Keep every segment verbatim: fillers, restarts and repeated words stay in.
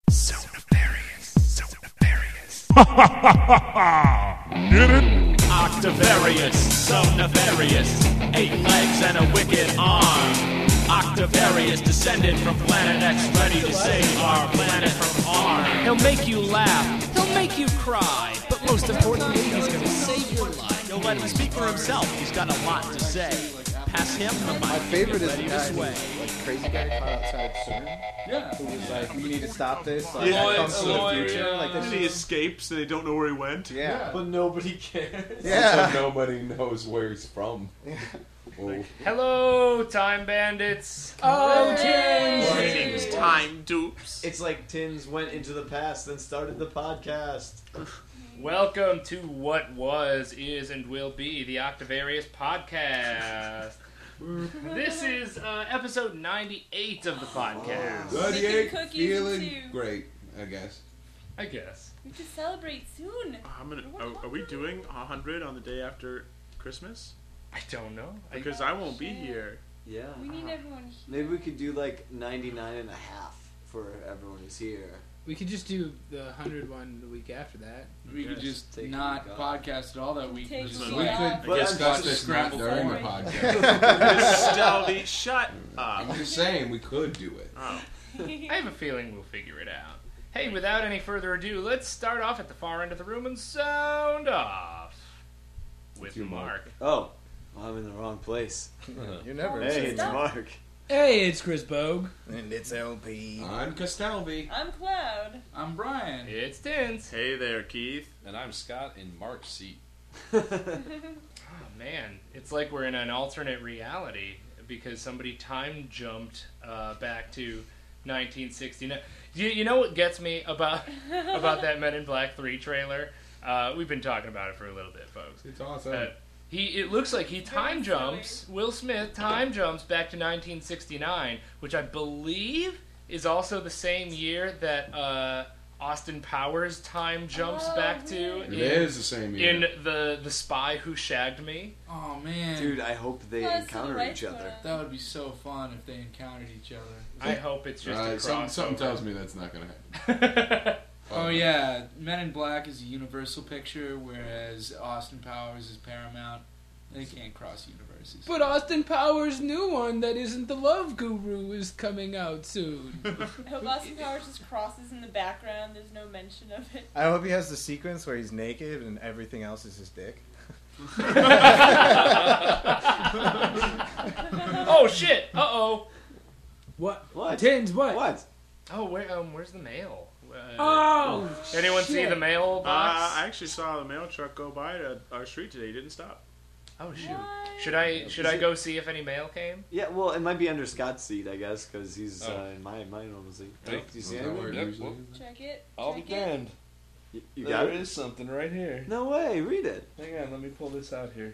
So nefarious, so nefarious. Ha ha ha ha ha! Get it? Octavarius, so nefarious. Eight legs and a wicked arm. Octavarius, descended from Planet X, ready to save our planet from harm. He'll make you laugh, he'll make you cry, but most importantly, he's gonna save your life. You'll let him speak for himself, he's got a lot to say. Pass him the mic. My favorite is ready the to guy, sway. who's, like, crazy guy caught outside CERN. Yeah. Who was like, we need to stop this. Like, Yeah, it comes it's from the lawyer, future. yeah. Like, And this he is, escapes and they don't know where he went. yeah. But nobody cares. Yeah. So nobody knows where he's from. Oh. Hello, time bandits. Oh, Greetings, time dupes. It's like Tins went into the past and started the podcast. Welcome to what was, is, and will be the Octavarius podcast. This is uh, episode ninety-eight of the podcast. ninety-eight, cookies feeling too. great, I guess. I guess. We have to celebrate soon. I'm gonna, are, are we doing one hundred on the day after Christmas? I don't know. I, Because I won't be here. Yeah. We need everyone here. Maybe we could do like ninety-nine and a half for everyone who's here. We could just do the one hundred one the week after that. We could Yes, just take not a week off. podcast at all that week. Take Just a like- week we off. could But Discuss I'm this just crap not during the sorry. podcast. Stelby, shut up. I'm just saying, we could do it. Oh. I have a feeling we'll figure it out. Hey, without any further ado, let's start off at the far end of the room and sound off with you, Mark. Mark. Oh, well, I'm in the wrong place. You're never Hey, it's Stop. Mark. Hey, it's Chris Bogue. And it's L P. On Castelby. I'm Cloud. I'm Brian. It's Tins. Hey there, Keith. And I'm Scott in Mark's seat. Oh man, it's like we're in an alternate reality because somebody time jumped uh, back to nineteen sixty-nine. You, you know what gets me about about that Men in Black three trailer? Uh, we've been talking about it for a little bit, folks. It's awesome. Uh, he it looks like he time Very jumps. Will Smith time jumps back to nineteen sixty-nine, which I believe is also the same year that uh, Austin Powers time jumps Oh, back to it in, is the same year. in the the Spy Who Shagged Me. Oh man, Dude, I hope they Plus, encounter the each rights other. were- that would be so fun if they encountered each other. I hope it's just Uh, a some, crossover. something tells me that's not going to happen. Oh yeah, Men in Black is a Universal picture, whereas Austin Powers is Paramount. They can't cross universes. But Austin Powers' new one that isn't the Love Guru is coming out soon. I hope Austin Powers just crosses in the background. There's no mention of it. I hope he has the sequence where he's naked and everything else is his dick. Oh shit! Uh oh! What? What? Tins, what? What? Oh, where um, where's the mail? Uh, Oh, anyone see shit. the mail Uh, box? I actually saw the mail truck go by to our street today. He didn't stop. oh shoot! What? Should I should Is I it- go see if any mail came? Yeah, well, it might be under Scott's seat, I guess, because he's Oh. uh, in my my normal seat. Hey, Do you see Is that where anything? it Yep, usually well, is? Check it. I'll be check it. damned. You, you There got it? is something right here. No way, read it. Hang on, let me pull this out here.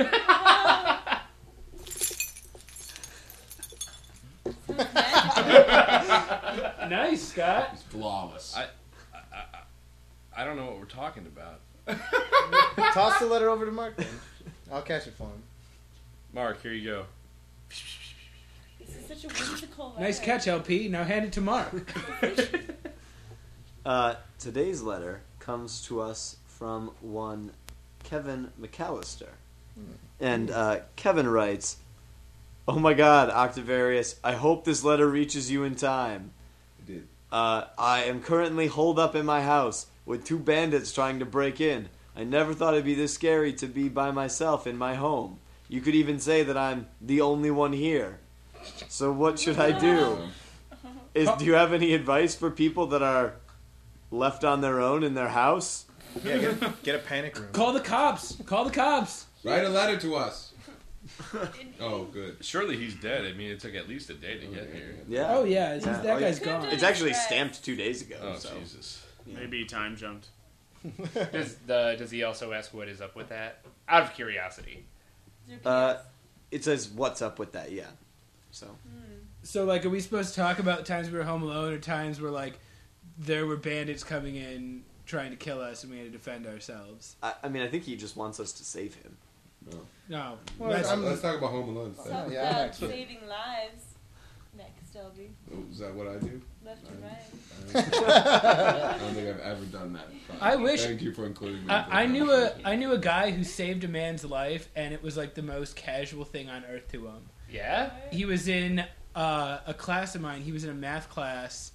Nice, Scott. It's flawless. I, I, I, I don't know what we're talking about. Toss the letter over to Mark then. I'll catch it for him. Mark, here you go. This is such a whimsical letter. Nice catch, L P. Now hand it to Mark. Uh, today's letter comes to us from one Kevin McAllister. And uh, Kevin writes, "Oh my god, Octavarius, I hope this letter reaches you in time. It did. Uh, I am currently holed up in my house with two bandits trying to break in. I never thought it'd be this scary to be by myself in my home. You could even say that I'm the only one here. So what should I do? Is, do you have any advice for people that are left on their own in their house?" Yeah, get, get a panic room. Call the cops. Call the cops. Write a letter to us. Oh, good. Surely he's dead. I mean, it took at least a day to get here. Yeah. Oh yeah, he's, Yeah. that Oh, guy's yeah. gone. It's actually stamped two days ago. Oh, so. Jesus. Yeah. Maybe he time jumped. Does the does he also ask what is up with that? Out of curiosity. Is your Uh, P S? it says, "What's up with that?" Yeah. So. So like, are we supposed to talk about times we were home alone, or times where like there were bandits coming in trying to kill us and we had to defend ourselves? I, I mean, I think he just wants us to save him. No, Well, that's, I'm- Let's talk about Home Alone. Something Stuff. yeah, I'm about actually- saving lives. Next, Elby. Oh, is that what I do? Left and right. I don't think I've ever done that. But I wish. Thank you for including me. I, I knew a I knew a guy who saved a man's life, and it was like the most casual thing on earth to him. Yeah? He was in uh, a class of mine. He was in a math class.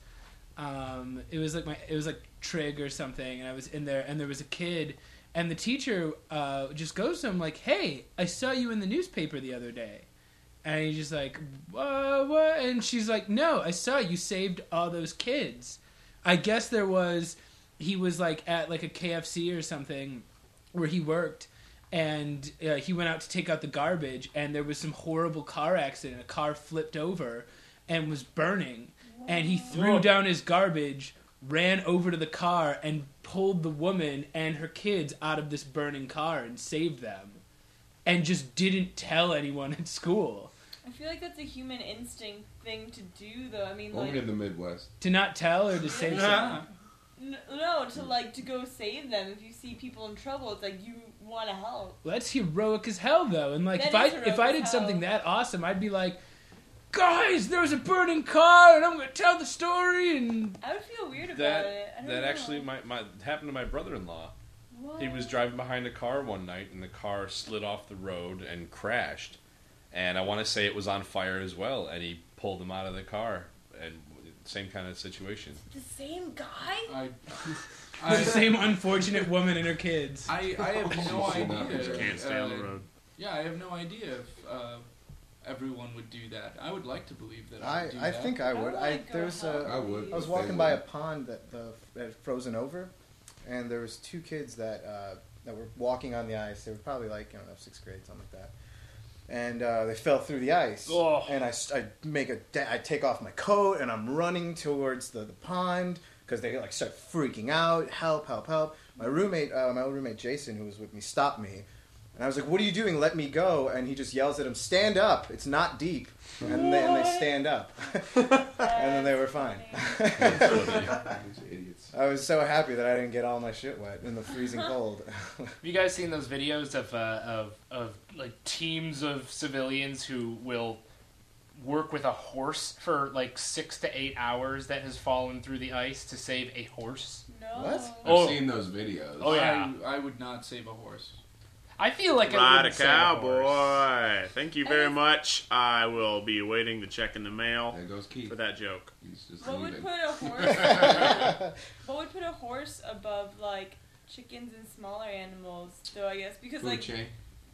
Um, it was like my it was like trig or something, and I was in there, and there was a kid, and the teacher uh, just goes to him like, "Hey, I saw you in the newspaper the other day," and he's just like, "What?" what? And she's like, "No, I saw you saved all those kids." I guess there was he was like at like a K F C or something where he worked. And uh, he went out to take out the garbage, and there was some horrible car accident. A car flipped over and was burning. And he threw Whoa. down his garbage, ran over to the car, and pulled the woman and her kids out of this burning car and saved them. And just didn't tell anyone at school. I feel like that's a human instinct thing to do, though. I mean, Only like... in the Midwest. To not tell or to say something. N- No, to like to go save them. If you see people in trouble, it's like you want to help. Well, that's heroic as hell, though. And like, That if I is heroic if I as did hell. something that awesome, I'd be like, guys, there was a burning car, and I'm gonna tell the story. And I would feel weird about That it. I don't that know. actually my, my happened to my brother-in-law. What? He was driving behind a car one night, and the car slid off the road and crashed. And I want to say it was on fire as well, and he pulled him out of the car. And same kind of situation. The same guy? I, the same unfortunate woman and her kids. I, I have no Should not be idea. driving. Can't stay on the uh, road. Yeah, I have no idea if uh, everyone would do that. I would like to believe that I I, would do I that. think I would. I I, wanna go there was help. a, I would. I was They walking by a would. pond that the that had frozen over, and there was two kids that uh, that were walking on the ice. They were probably like I don't know sixth grade, something like that, and uh, they fell through the ice. Oh. And I, st- I make a da- I take off my coat and I'm running towards the, the pond because they like start freaking out. Help! Help! Help! My roommate, uh, my old roommate Jason, who was with me, stopped me. And I was like, "What are you doing? Let me go!" And he just yells at him, "Stand up! It's not deep." And they, and they stand up, and then they were fine. These idiots. I was so happy that I didn't get all my shit wet in the freezing cold. Have you guys seen those videos of uh, of of like teams of civilians who will work with a horse for like six to eight hours that has fallen through the ice to save a horse? No. What? I've Oh. seen those videos. Oh, yeah. I, I would not save a horse. I feel like I Ride a wouldn't save a horse. cowboy. Thank you very And- much. I will be waiting to check in the mail There goes Keith. for that joke. He's just What would leaving. put a horse? What would put a horse above like chickens and smaller animals? Though I guess because Food like chain.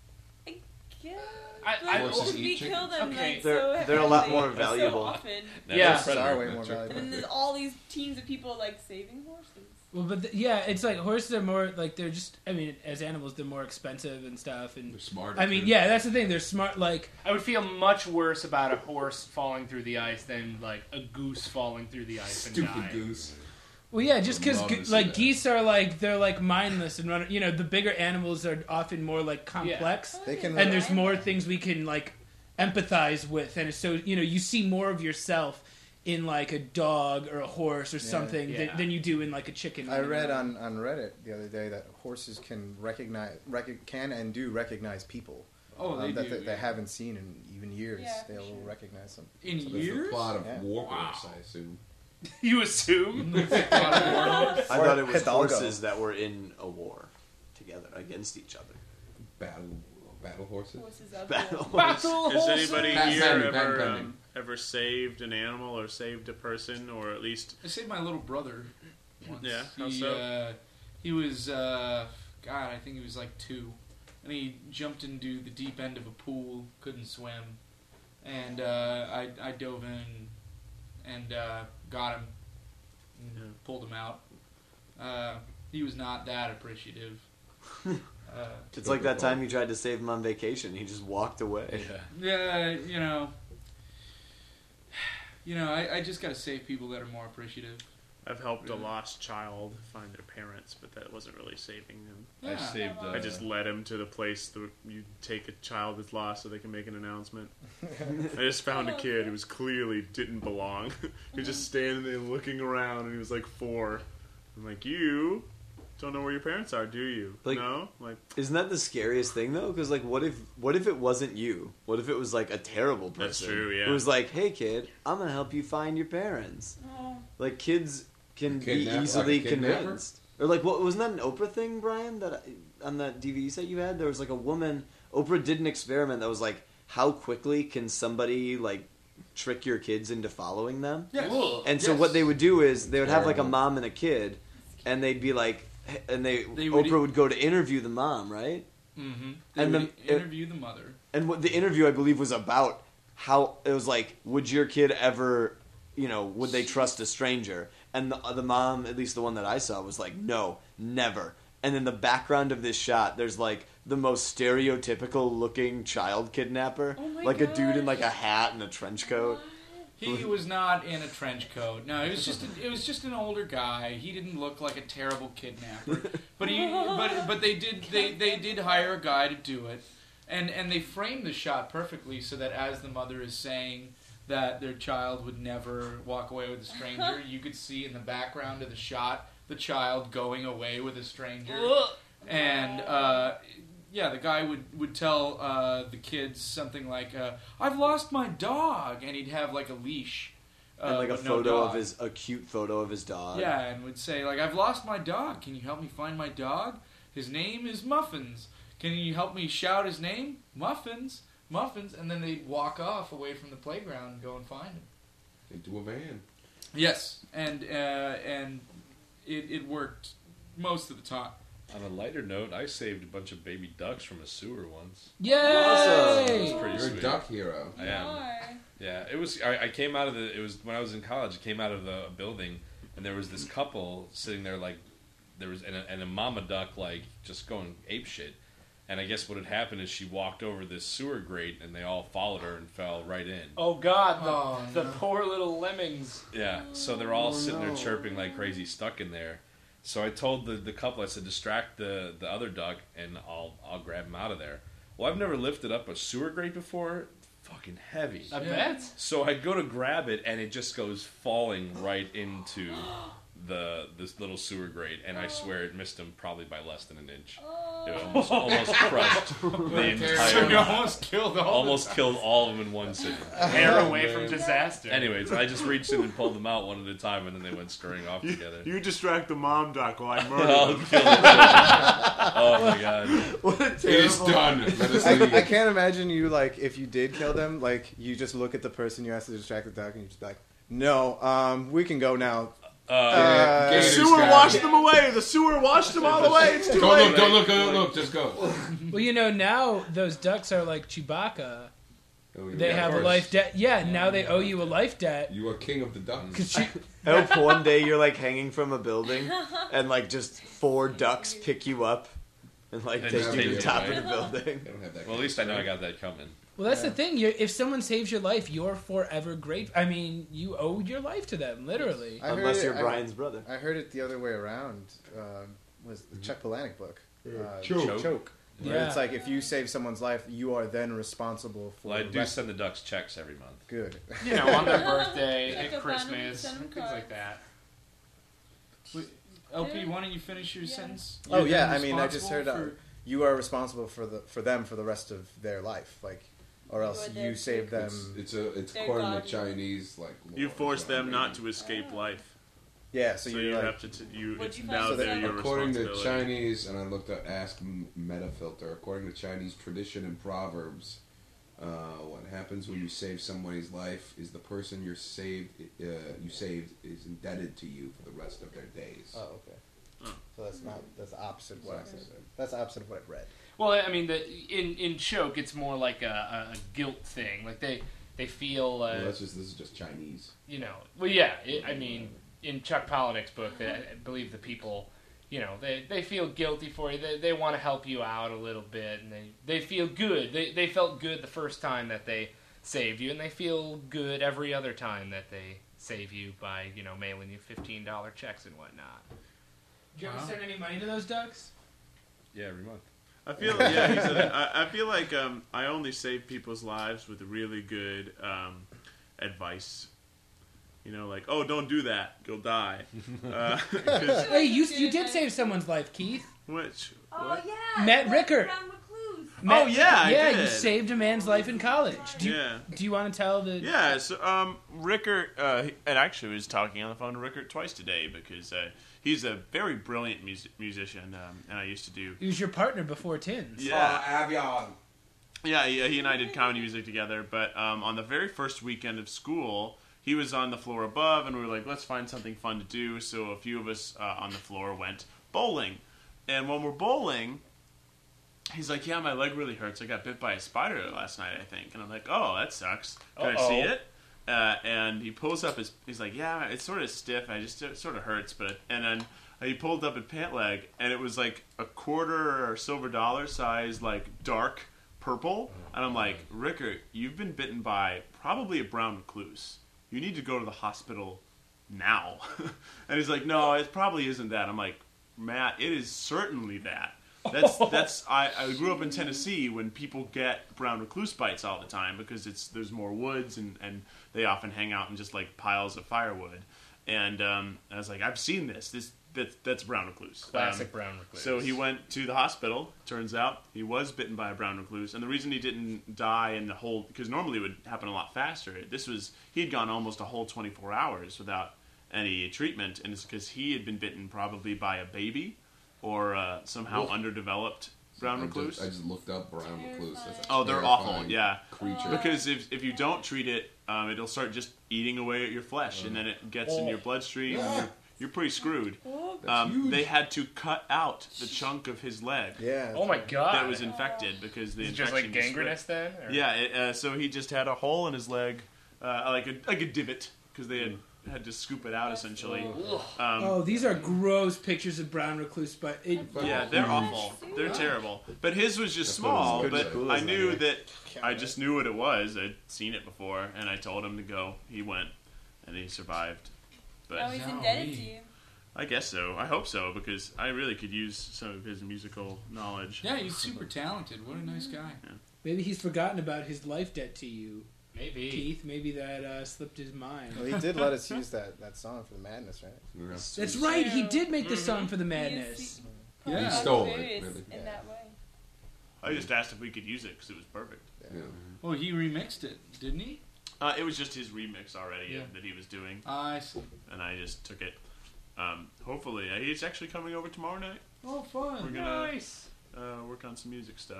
yeah, I- but I- Horses we eat kill them Okay. like They're- so they're a lot heavily, more valuable. So often. Yeah. Horses are way more That's right. And then valuable. there's all these teams of people like saving horses. Well, but the, yeah, it's like horses are more like they're just. I mean, as animals, they're more expensive and stuff. And They're smarter. I mean, too. yeah, that's the thing. They're smart. Like, I would feel much worse about a horse falling through the ice than like a goose falling through the ice and Stupid dying. goose. well, yeah, just I'd because love to see like that. geese are like they're like mindless and run. You know, the bigger animals are often more like complex, They can- and there's more things we can like empathize with, and so you know, you see more of yourself in like a dog or a horse or something Yeah. Than, than you do in like a chicken. I read on, on Reddit the other day that horses can recognize, rec- can and do recognize people. Oh, they um, that do. they, they yeah. haven't seen in even years. Yeah, for They'll sure. recognize them. In So there's the years? plot of Yeah. Warhorse, I assume. You assume? I thought it was Hidalgo. horses that were in a war together against each other. Battle, battle horses. Horses up Battle there. Battle Has anybody Patent here pending, patent ever pending. um, ever saved an animal or saved a person or at least I saved my little brother once. Yeah, how he, so? Uh, he was, uh, God, I think he was like two. And he jumped into the deep end of a pool, couldn't swim. And uh, I, I dove in and uh, got him, and Yeah. pulled him out. Uh, he was not that appreciative. uh, It's like that time you tried to save him on vacation. He just walked away. yeah, you know, you know, I, I just got to save people that are more appreciative. I've helped a Yeah. lost child find their parents, but that wasn't really saving them. I Yeah. saved. Uh, I just led him to the place that you take a child that's lost so they can make an announcement. I just found a kid who was clearly didn't belong. He was just standing there looking around, and he was like four. I'm like, you don't know where your parents are, do you? Like- no? Like, Isn't that the scariest thing though? Because like, what if what if it wasn't you? What if it was like a terrible person? That's true, yeah. Who was like, "Hey kid, I'm gonna help you find your parents." Like kids can A be kidnap- like a easily kidnapper? convinced. Or like, what wasn't that an Oprah thing, Brian? That I, on that D V D set you had, there was like a woman. Oprah did an experiment that was like, how quickly can somebody like trick your kids into following them? Yes. And so Yes. what they would do is they would have like a Terrible. mom and a kid, and they'd be like, and they, They would- Oprah would go to interview the mom, right? Mm-hmm. And And the- interview the mother. And what the interview I believe was about how it was like, would your kid ever, you know, would they trust a stranger? And the the mom, at least the one that I saw, was like, no, never. And in the background of this shot, there's like the most stereotypical looking child kidnapper, Oh my like a dude in gosh. like a hat and a trench coat. He was not in a trench coat. No, it was just a, it was just an older guy. He didn't look like a terrible kidnapper. But he but but they did they, they did hire a guy to do it. And and they framed the shot perfectly so that as the mother is saying that their child would never walk away with a stranger, you could see in the background of the shot the child going away with a stranger. And uh yeah, the guy would, would tell uh, the kids something like, uh, I've lost my dog, and he'd have like a leash. Uh, And like a but no photo of dog. his, a cute photo of his dog. Yeah, and would say, like, I've lost my dog. Can you help me find my dog? His name is Muffins. Can you help me shout his name? Muffins. Muffins. And then they'd walk off away from the playground and go and find him. Into a van. Yes, and uh, and it, it worked most of the time. On a lighter note, I saved a bunch of baby ducks from a sewer once. Yay! That's pretty You're sweet. a duck hero. I am. Yeah, it was. I, I came out of the. It was when I was in college. I came out of the building, and there was this couple sitting there, like there was, and a, and a mama duck, like just going ape shit. And I guess what had happened is she walked over this sewer grate, and they all followed her and fell right in. Oh God, the, Oh, the no. poor little lemmings. Yeah, so they're all Oh, sitting no. there chirping like crazy, stuck in there. So I told the, the couple, I said, distract the, the other duck, and I'll I'll grab him out of there. Well, I've never lifted up a sewer grate before. Fucking heavy. I Yeah. bet. So I go to grab it, and it just goes falling right into the this little sewer grate, and I swear it missed him probably by less than an inch. It almost, almost crushed the So you entire. almost killed all Almost the killed all of them in one sitting. Hair away from disaster. Anyways, I just reached in and pulled them out one at a time, and then they went scurrying off you, together. you distract the mom duck while I murder I'll them. kill the Oh my god. What a It is terrible. done. Let us I, leave. I can't imagine you like if you did kill them, like you just look at the person you asked to distract the duck and you just be like, no, um, we can go now. Uh, Uh, The Gators sewer got washed it. them away. The sewer washed them all away. It's too Don't late. look, don't look, don't look, just go. Well, you know, now those ducks are like Chewbacca. Oh, They yeah, have of a course. life debt. Yeah, now they owe you a life debt. You are king of the ducks. Cause she, I hope one day you're like hanging from a building, and like just four ducks pick you up, and like And take just you to take the you top away. of the building. They don't have that. well, at least I know I got that coming. well, that's the thing. You're, if someone saves your life, you're forever grateful. I mean, you owe your life to them, literally. I heard Unless it- you're I- Brian's brother. I heard it the other way around. Uh, was the Chuck Palahniuk book? Uh, Choke. Choke. Where Yeah. It's like if you save someone's life, you are then responsible for. Well, I the do rest- send the ducks checks every month. Good. You know, on their birthday, Like at a Christmas, random things card. like that. L P, why don't you finish your Yeah. sentence? Oh You're yeah, then I mean, I just heard uh, responsible you are responsible for the for them for the rest of their life, like, or You else are their you save them. It's, it's a it's They're according to guardian. Chinese like. You law, force so I them mean, not to escape life. Yeah, so, So you're you like, have to. T- you What'd it's you now find? they're So your According to responsibility. Chinese, and I looked up Ask M- Metafilter. According to Chinese tradition and proverbs, uh, what happens when you save somebody's life is the person you're saved, uh, you saved is indebted to you for the rest of their days. oh okay. Oh. So that's not that's the opposite of what I said. That's the opposite of what I read. Well, I mean, the in in choke, it's more like a, a guilt thing. Like they they feel, uh, Well, that's just this is just Chinese. you know. Well, yeah. It, I mean, in Chuck Palahniuk's book, they, I believe the people, you know, they, they feel guilty for you. They they want to help you out a little bit, and they, they feel good. They they felt good the first time that they saved you, and they feel good every other time that they save you by, you know, mailing you fifteen dollar checks and whatnot. Did you ever Wow. send any money to those ducks? Yeah, every month. I feel yeah. He said that. I, I feel like um, I only save people's lives with really good um, advice. You know, like, oh, don't do that, you'll die. Uh, 'cause- Hey, you you did save someone's life, Keith. which? Oh what? yeah. Matt the Rickert. Brown recluse. Matt- Oh, yeah, I yeah, did. you saved a man's life in college. Do you, Yeah. do you want to tell the? Yeah, so um, Rickert, uh, he- and actually was talking on the phone to Rickert twice today because uh, he's a very brilliant mus- musician, um, and I used to do. He was your partner before Tins. Yeah, Avion. yeah, he, he and I did comedy music together. But um, on the very first weekend of school, he was on the floor above, and we were like, let's find something fun to do. So a few of us uh, on the floor went bowling, and when we're bowling. He's like, yeah, my leg really hurts. I got bit by a spider last night, I think. And I'm like, oh, that sucks. Can I see Uh-oh. it? Uh, and he pulls up his. He's like, yeah, it's sort of stiff. I just it sort of hurts, but and then he pulled up his pant leg, and it was like a quarter or silver dollar size, like dark purple. And I'm like, Rickert, you've been bitten by probably a brown recluse. You need to go to the hospital now. And he's like, no, it probably isn't that. I'm like, Matt, it is certainly that. That's that's I, I grew up in Tennessee when people get brown recluse bites all the time because it's there's more woods and, and they often hang out in just like piles of firewood. And um, I was like, I've seen this. This that's, that's brown recluse. Classic Um, brown recluse. So he went to the hospital. Turns out he was bitten by a brown recluse, and the reason he didn't die in the whole because normally it would happen a lot faster. This was he had gone almost a whole twenty-four hours without any treatment, and it's because he had been bitten probably by a baby. Or uh, somehow Oof. underdeveloped brown I recluse. Just, I just looked up brown recluse. That's a Oh, they're awful. terrifying Yeah, creature. because if if you don't treat it, um, it'll start just eating away at your flesh, and then it gets in your bloodstream. And you're, you're pretty screwed. Um, they had to cut out the chunk of his leg. Yeah. Oh my god. That was infected because the Is it just infection like gangrenous then? Or- Yeah, it, uh, so he just had a hole in his leg, uh, like a like a divot, because they had had to scoop it out essentially. Um, Oh, these are gross pictures of brown recluse, but it. Yeah, they're awful. They're terrible. But his was just That's what it was small. good But as cool I as knew that, that I just knew what it was. I'd seen it before, and I told him to go. He went, and he survived. But Oh, he's indebted to you. I guess so. I hope so because I really could use some of his musical knowledge. Yeah, he's super talented. What a nice guy. Maybe he's forgotten about his life debt to you, Maybe. Keith. Maybe that uh, slipped his mind. Well, he did let us use that, that song for the madness, right? Yeah. That's right. He did make the song for the madness. Yeah. He stole it, Hilarious really. in that way. I just asked if we could use it because it was perfect. Yeah. Well, he remixed it, didn't he? Uh, it was just his remix already Yeah. that he was doing, I see. and I just took it. Um, hopefully, uh, he's actually coming over tomorrow night. Oh, We're fun. gonna Nice. uh, work on some music stuff.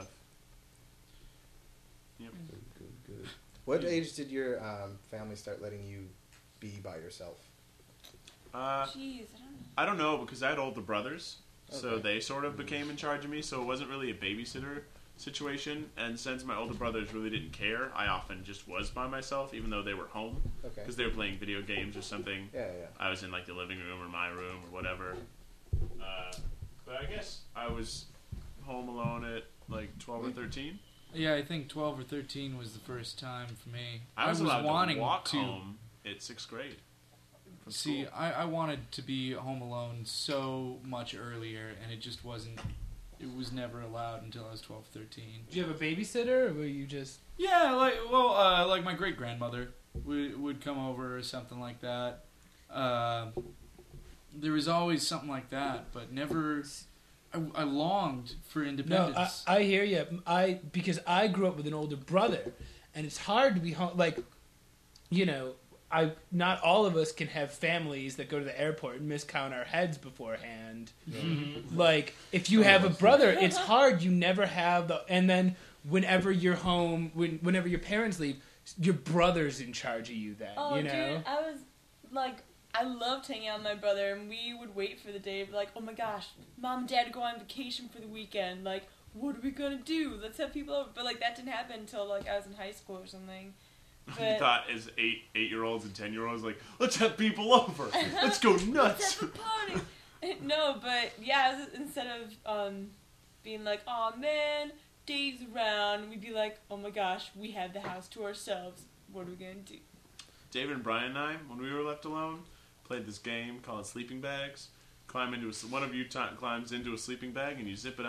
Yep. Good, good, good. What age did your um, family start letting you be by yourself? Uh, Jeez, I don't know. I don't know because I had older brothers, so Okay. they sort of became in charge of me. So it wasn't really a babysitter situation. And since my older brothers really didn't care, I often just was by myself, even though they were home Okay. because they were playing video games or something. Yeah, yeah. I was in like the living room or my room or whatever. Uh, but I guess I was home alone at like twelve or thirteen. Yeah, I think twelve or thirteen was the first time for me. I was, allowed wanting to walk to home at sixth grade. From see. school. I, I wanted to be home alone so much earlier, and it just wasn't. It was never allowed until I was twelve, thirteen. Did you have a babysitter, or were you just? Yeah, like well, uh, like my great grandmother would would come over or something like that. Uh, there was always something like that, but never. I, I longed for No, independence. I, I hear you. I because I grew up with an older brother, and it's hard to be home. Like, you know, I not all of us can have families that go to the airport and miscount our heads beforehand. Like, if you have a brother, it's hard. You never have the, and then whenever you're home, when whenever your parents leave, your brother's in charge of you. Then Oh, you know. dude, I was like, I loved hanging out with my brother, and we would wait for the day of like, oh my gosh, mom and dad go on vacation for the weekend. Like, what are we gonna do? Let's have people over. But like, that didn't happen until like I was in high school or something. You But thought as eight eight year olds and ten year olds like, let's have people over, let's go nuts. let's have a party. No, but yeah, it was, instead of um, being like, oh man, Dave's around, we'd be like, oh my gosh, we have the house to ourselves. What are we gonna do? David and Brian and I, when we were left alone, played this game called Sleeping Bags. Climb into a, one of you t- climbs into a sleeping bag and you zip it up,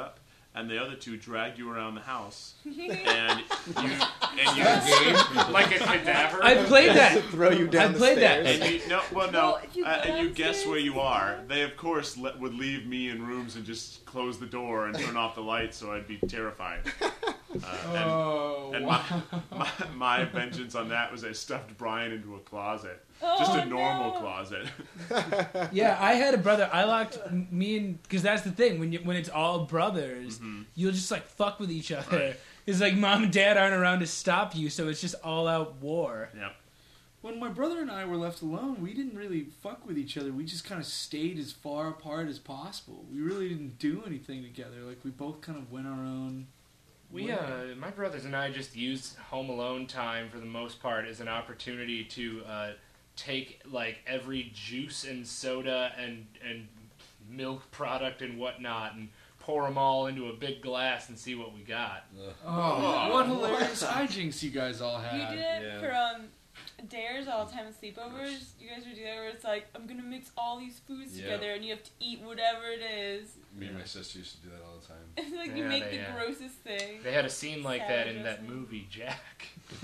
and the other two drag you around the house, and you and you like a cadaver. I played that. Throw you down I the played that. stairs. And you, no, well, no, Well, if you uh, go and you guess downstairs- where you are. They, of course, le- would leave me in rooms and just close the door and turn off the lights, so I'd be terrified. Uh, and Oh, and wow. my, my, my vengeance on that was I stuffed Brian into a closet, Oh, just a normal no. closet. Yeah, I had a brother. I locked m- me and because that's the thing when you, when it's all brothers, you'll just like fuck with each other. Right. It's like mom and dad aren't around to stop you, so it's just all out war. Yep. When my brother and I were left alone, we didn't really fuck with each other. We just kind of stayed as far apart as possible. We really didn't do anything together. Like, we both kind of went our own We, way. uh, my brothers and I just used home alone time for the most part as an opportunity to uh, take like every juice and soda and and milk product and whatnot and pour them all into a big glass and see what we got. Oh, what hilarious hijinks you guys all had. You did it Yeah. for um dares all the time and sleepovers. You guys would do that where it's like, I'm gonna mix all these foods Yeah. together and you have to eat whatever it is. Me and my sister used to do that all the time. It's like Yeah, you make they, the uh, grossest thing. They had a scene like that in that Savage, movie Jack.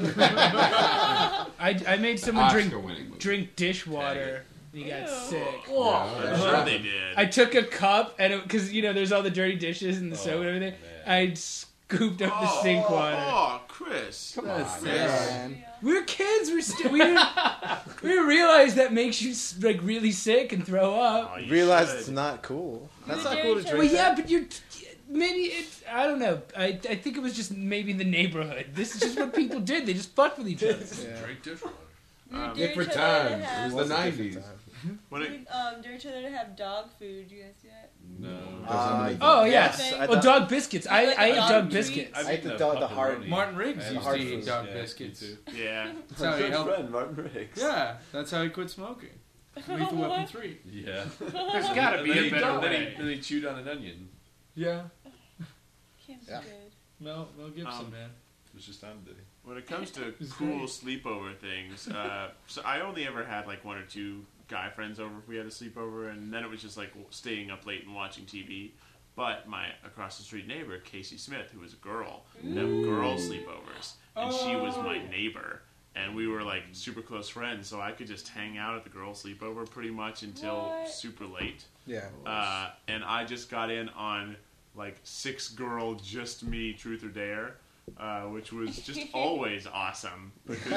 I, I made someone drink Oscar-winning movie. drink dishwater. And he got Ew. sick. Oh, Yeah, I'm yeah. sure they did. I took a cup and because you know there's all the dirty dishes and the Oh, soda and everything. man. I scooped up the Oh, sink water. Oh, Chris. Come That's on, fair. man. Yeah. We were kids. We st- we didn't we didn't realize that makes you like really sick and throw up. Oh, you Realize should. it's not cool. That's You not dare cool to each drink. Well, other. yeah, but you're maybe it. I don't know. I I think it was just maybe the neighborhood. This is just what people did. They just fucked with each other. Yeah. Drink dishwater. We would Um, dare Different each other to times. It have- was the a different nineties. time. When it, We'd, um, dare each other to have dog food. You guys do that? No. Uh, Oh yes, yeah. I Oh, thought- dog biscuits. I, Like I ate dog dog treats? biscuits. I ate the dog- the hard- Martin Riggs I had used hard to eat food. dog Yeah, me biscuits. too. yeah. That's how he Good helped. friend, Martin Riggs. Yeah, that's how he quit smoking. Lethal Weapon three. Yeah. There's got to And be then a he, better then, he, way. then he chewed on an onion. Yeah. Can't be Yeah. good. Mel, Mel Gibson, Um, man. It was just time, did he? When it comes to It's cool great. sleepover things, uh, so I only ever had like one or two guy friends over if we had a sleepover, and then it was just like w- staying up late and watching T V. But my across the street neighbor, Casey Smith, who was a girl, would have girl sleepovers, and she was my neighbor, and we were like super close friends. So I could just hang out at the girl sleepover pretty much until What? super late. Yeah. Uh, and I just got in on like six girl, just me, truth or dare, uh, which was just always awesome because,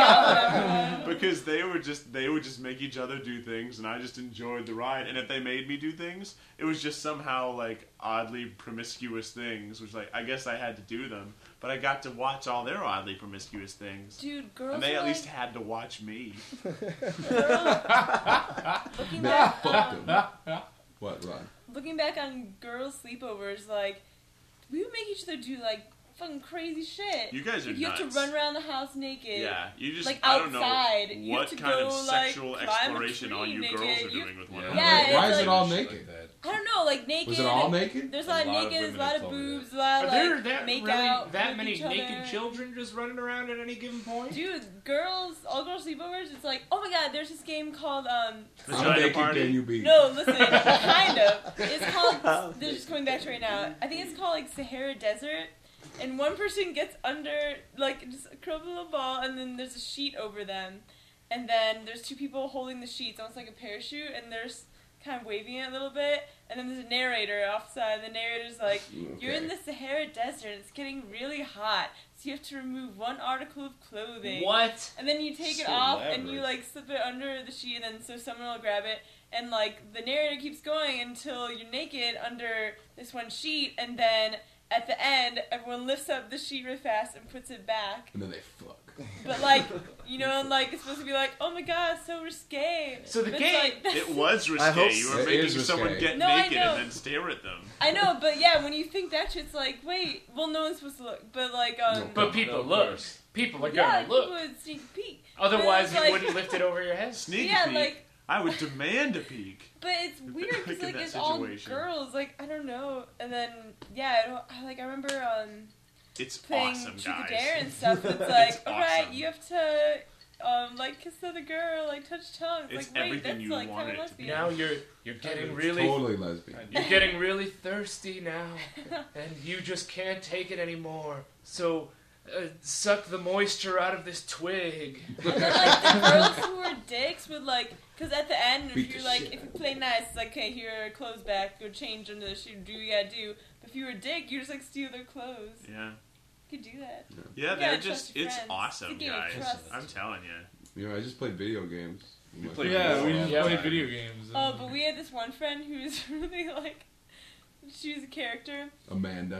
because they would just they would just make each other do things, and I just enjoyed the ride. And if they made me do things, it was just somehow like oddly promiscuous things, which like I guess I had to do them, but I got to watch all their oddly promiscuous things. Dude, girls And they are at least like, had to watch me. girls, looking back, Fuck um, them. What, Ron? looking back on girls' sleepovers, like we would make each other do like fucking crazy shit. You guys are Like, you have nuts. to run around the house naked. Yeah, you just Like, I don't know outside. You have what to kind of go, like, sexual climb a exploration all tree you naked. girls are You- doing with one Yeah. another. Yeah, Why, why it's is it like- all Shit naked? Like that. I don't know, like naked. Was it all naked? There's a A lot of lot of naked, there's a women lot have of told me boobs, a lot Are of there like that make really out that with many each naked other. children just running around at any given point? Dude, girls, all girls sleepovers. It's like, oh my god, there's this game called um. How Vagina naked party. can you be? No, listen, kind of. It's called. They're just coming back to it right now. I think it's called like Sahara Desert, and one person gets under like just a crumpled little ball, and then there's a sheet over them, and then there's two people holding the sheets, almost like a parachute, and they're s- kind of waving it a little bit, and then there's a narrator offside. The narrator's like, "You're in the Sahara Desert. It's getting really hot, so you have to remove one article of clothing." What? And then you take it So off and you elaborate. like slip it under the sheet, and then so someone will grab it, and like the narrator keeps going until you're naked under this one sheet, and then at the end everyone lifts up the sheet really fast and puts it back. And then they fuck. But like you know, and like it's supposed to be like, oh my god, so risque. So the But game- it's like, It was risque. I hope You so. were It making is risque. someone get No, I naked know. and then stare at them. I know, but yeah, when you think that shit's like, wait, well, no one's supposed to look, but like um. No. But people No, of look. course. People are yeah, gonna people look. would sneak a peek. Otherwise, But you it's like- wouldn't lift it over your head. Sneak Yeah, peek. like- I would demand a peek. But it's weird Like because in like that it's all situation. girls. Like I don't know. And then yeah, I, don't, I like I remember um It's playing awesome, Truth guys. or Dare and stuff. It's like It's all right, awesome. you have to um, like kiss the other girl, like touch tongues. It's like, wait, everything that's you like wanted kinda it to be. lesbian. Now you're you're getting really Totally lesbian. You're getting really thirsty now, and you just can't take it anymore. So, uh, suck the moisture out of this twig. And then, like, the girls who were dicks would, like, because at the end, Beat if you the like, shit if you out of play nice, it's like, okay, here are clothes back, go change under the shoe, do what you gotta do. But if you were a dick, you just, like, steal their clothes. Yeah. You could do that. Yeah, You they're gotta just, trust your it's friends. awesome, It's a game of guys. trust. I'm telling you. You know, I just played video games. You played Yeah, we War. just Yeah. played video games. Oh, but we had this one friend who was really, like, she was a character. Amanda.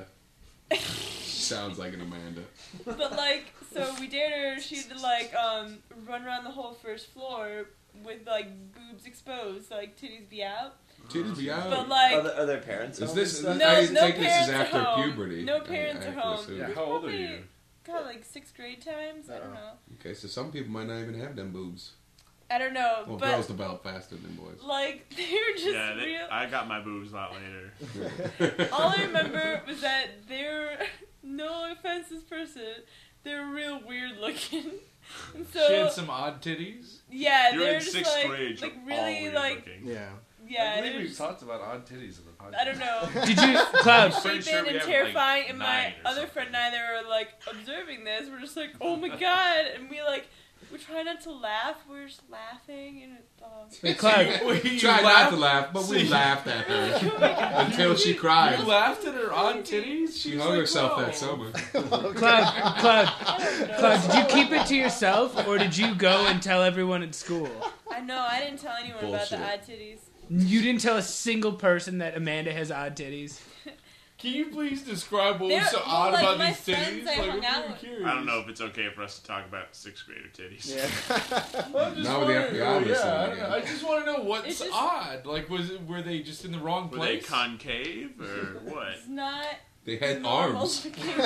She sounds like an Amanda. But, like, so we dared her, she'd, like, um, run around the whole first floor with, like, boobs exposed, so, like, titties be out. Titties be out. But, like, Are, there, are their parents? Is home this? and I stuff? No, no take this parents as are after home. puberty. No I- parents I are have to home. assume. Yeah, It was how old are probably, you? God, like sixth grade times? I don't know. Okay, so some people might not even have them boobs. I don't know, Well, but girls develop faster than boys. like they're just Yeah, they, real. I got my boobs a lot later. All I remember was that they're no offense to this person, they're real weird looking. And so she had some odd titties. yeah, You're they're in just sixth like grade. like you're all really weird like looking. Yeah. yeah, I believe they're we've just, talked about odd titties in the podcast. I don't know. Did you, Cloud? pretty Misshapen sure we and have, terrifying, like, and my nine or other something. friend and I, they were like observing this. We're just like, oh my god, and we like we try not to laugh. We're just laughing, and it, um, Cloud. We tried not to laugh, but we laughed at her until she cried. You laughed at her odd titties. She was hung like, herself "Whoa." that summer. Cloud, Cloud, I don't know. Cloud, did you keep it to yourself, or did you go and tell everyone at school? I know. I didn't tell anyone about the Bullshit. odd titties. You didn't tell a single person that Amanda has odd titties. Can you please describe what They're- was so well, odd like, about my these friends titties? I Like, hung I'm out very with- curious. I don't know if it's okay for us to talk about sixth grader titties. Yeah. Well, I'm just Now with the wondering- F B I yeah, listening I, don't again. know. I just want to know what's It's just- odd. Like, was it were they just in the wrong Were they place? concave or what? It's not They had normal arms. looking, really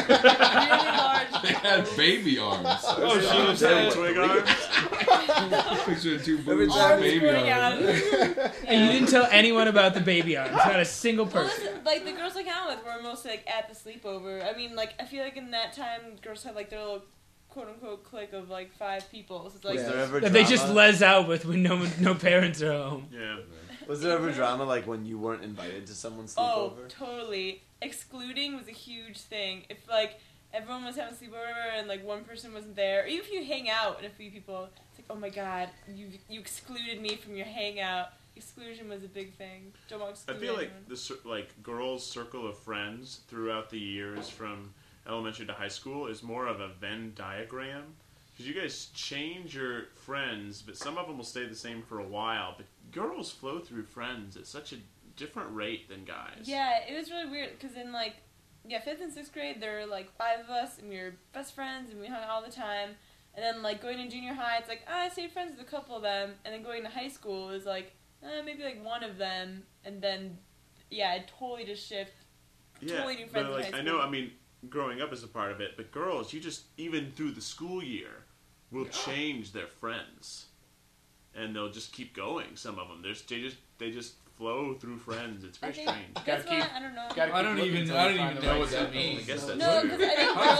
large. They had baby arms. Oh, she was They had twig arms? Picture of two Every boobs, time- Arms baby growing arms. out. And you didn't tell anyone about the baby arms. Not a single Well, person. listen, like the girls I hang out with were mostly like at the sleepover. I mean, like I feel like in that time, girls had like their little quote unquote clique of like five people. So it's like Was Yeah. there ever That they just drama? les out with when no no parents are home. Yeah. Was there ever drama like when you weren't invited to someone's oh, sleepover? totally. Excluding was a huge thing. If like everyone was having a sleepover and like one person wasn't there, or even if you hang out and a few people, it's like, oh my god, you you excluded me from your hangout. Exclusion was a big thing. Don't want to I exclude feel like anyone. the cir- like girls' circle of friends throughout the years from elementary to high school is more of a Venn diagram. Because you guys change your friends, but some of them will stay the same for a while. But girls flow through friends at such a different rate than guys. Yeah, it was really weird because in like yeah fifth and sixth grade there were like five of us and we were best friends and we hung out all the time. And then like going to junior high, it's like oh, I stayed friends with a couple of them. And then going to high school is like uh, maybe like one of them. And then yeah, it totally just shift. Yeah, Totally new but friends in like high I know, school. I mean, growing up is a part of it, but girls, you just even through the school year will change their friends, and they'll just keep going. Some of them, There's, they just they just flow through friends. It's I very think strange. that's Gotta why keep- I don't know. Gotta I keep don't looking even till I you don't find even the know right what that circle. I means. guess that's No, true. because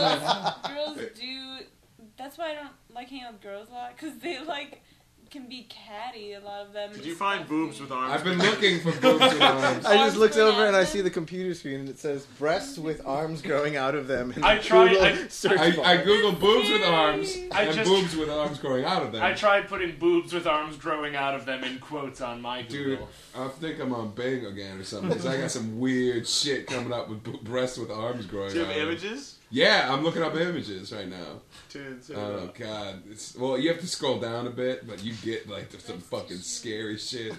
I think girls, girls do. That's why I don't like hanging out with girls a lot because they like can be catty. A lot of them. Did and you find stuff. boobs with arms? I've been looking for boobs with arms. I just Arms looked growing over out and I of see them? the computer screen and it says breasts with arms growing out of them. In I the tried- Google I- search I, bar. I googled boobs with arms I and just- boobs with arms growing out of them. I tried putting boobs with arms growing out of them in quotes on my Dude, Google. I think I'm on Bing again or something because I got some weird shit coming up with b- breasts with arms growing Do you out. have of them. images? Yeah, I'm looking up images right now. Dude, say Oh that. god, it's, well you have to scroll down a bit, but you get like some fucking scary shit.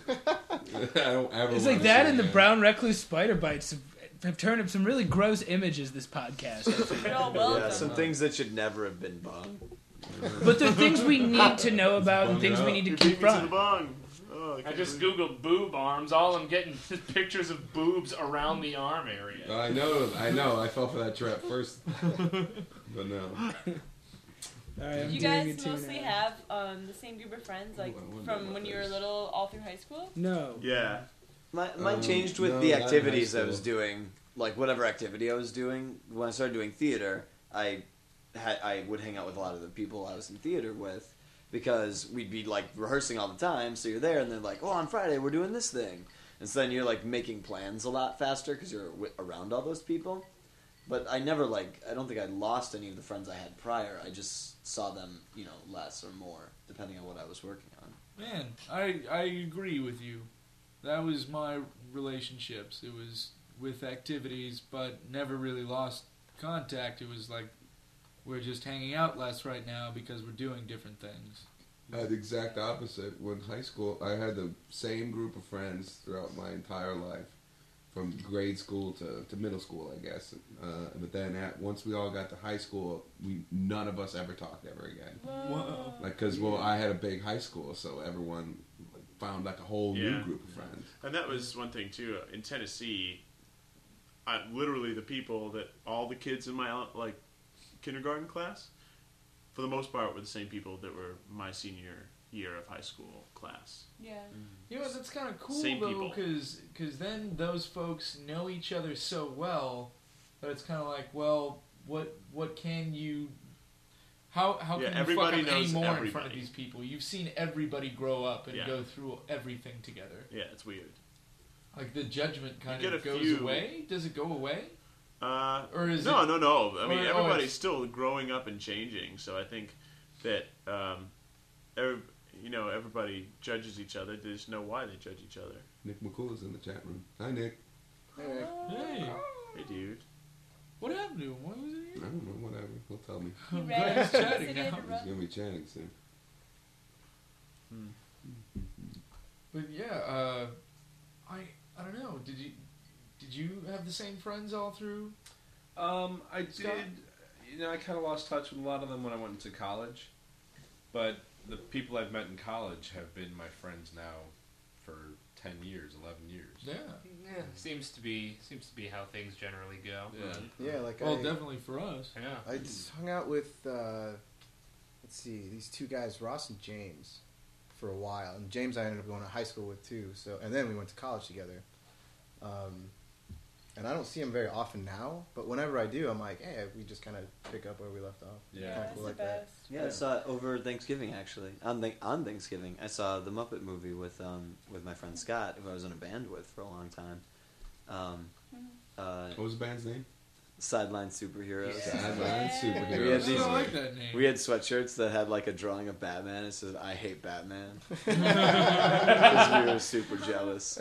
I don't ever. It's wanna like that see and the again. brown recluse spider bites have, have turned up some really gross images this podcast. I think. They're all well Yeah, done. some things that should never have been bung. But they're things we need to know about and things we need to You keep beat me to the from. bong. Oh, I can't just believe- googled boob arms. All I'm getting is pictures of boobs around the arm area. I know, I know. I fell for that trap first, but no. All right, I'm You doing guys it too mostly now. have um, the same group of friends, like Ooh, I wonder from about when you were this. little, all through high school. No. Yeah. My, mine Um, changed with no, the not in activities high I was school. doing. Like whatever activity I was doing. When I started doing theater, I had I would hang out with a lot of the people I was in theater with, because we'd be like rehearsing all the time. So you're there, and they're like, "Oh, on Friday we're doing this thing," and so then you're like making plans a lot faster because you're w- around all those people. But I never like I don't think I lost any of the friends I had prior. I just saw them, you know, less or more depending on what I was working on. Man, I I agree with you. That was my relationships. It was with activities, but never really lost contact. It was like we're just hanging out less right now because we're doing different things. I had the exact opposite. When high school, I had the same group of friends throughout my entire life, from grade school to, to middle school, I guess. Uh, but then at, once we all got to high school, we none of us ever talked ever again. Whoa. Like, because, well, I had a big high school, so everyone found, like, a whole Yeah. new group of friends. And that was one thing, too. In Tennessee, I, literally the people that all the kids in my, like, kindergarten class, for the most part, were the same people that were my senior year of high school class. Yeah. You know, that's kind of cool, Same though, people. because then those folks know each other so well that it's kind of like, well, what what can you... How how Yeah, can you everybody fuck up any knows more in front of everybody. these people? You've seen everybody grow up and Yeah. go through everything together. Yeah, it's weird. Like, the judgment kind You get of a goes few- away? Does it go away? Uh, Or is no, it... no, no. I mean, or- or everybody's it's- still growing up and changing, so I think that, um, every, you know, everybody judges each other. They just know why they judge each other. Nick McCool is in the chat room. Hi, Nick. Hey. Hey, Hey, dude. what happened to him? Why was I he here? don't know, whatever. He'll tell me. He I'm ran. glad he's He chatting said he had now. to He's run. going to be chatting soon. But yeah, uh, I I don't know. Did you did you have the same friends all through? Um, I Scott? did. You know, I kind of lost touch with a lot of them when I went into college, but the people I've met in college have been my friends now for ten years, eleven years. Yeah. Yeah, seems to be seems to be how things generally go. Yeah. Yeah, like Well, I, definitely for us. Yeah. I just hung out with, uh, let's see, these two guys, Ross and James, for a while. And James I ended up going to high school with too. So, and then we went to college together. Um, and I don't see him very often now, but whenever I do, I'm like, hey, we just kind of pick up where we left off. Yeah. Kinda That's cool the like that. best. Yeah, I saw it over Thanksgiving actually. On th- on Thanksgiving, I saw the Muppet movie with um with my friend Scott, who I was in a band with for a long time. Um, uh, What was the band's name? Sideline Superheroes. Sideline Yeah. Superheroes. We had I these- don't like that name. We had sweatshirts that had like a drawing of Batman. It says "I hate Batman" because we were super jealous.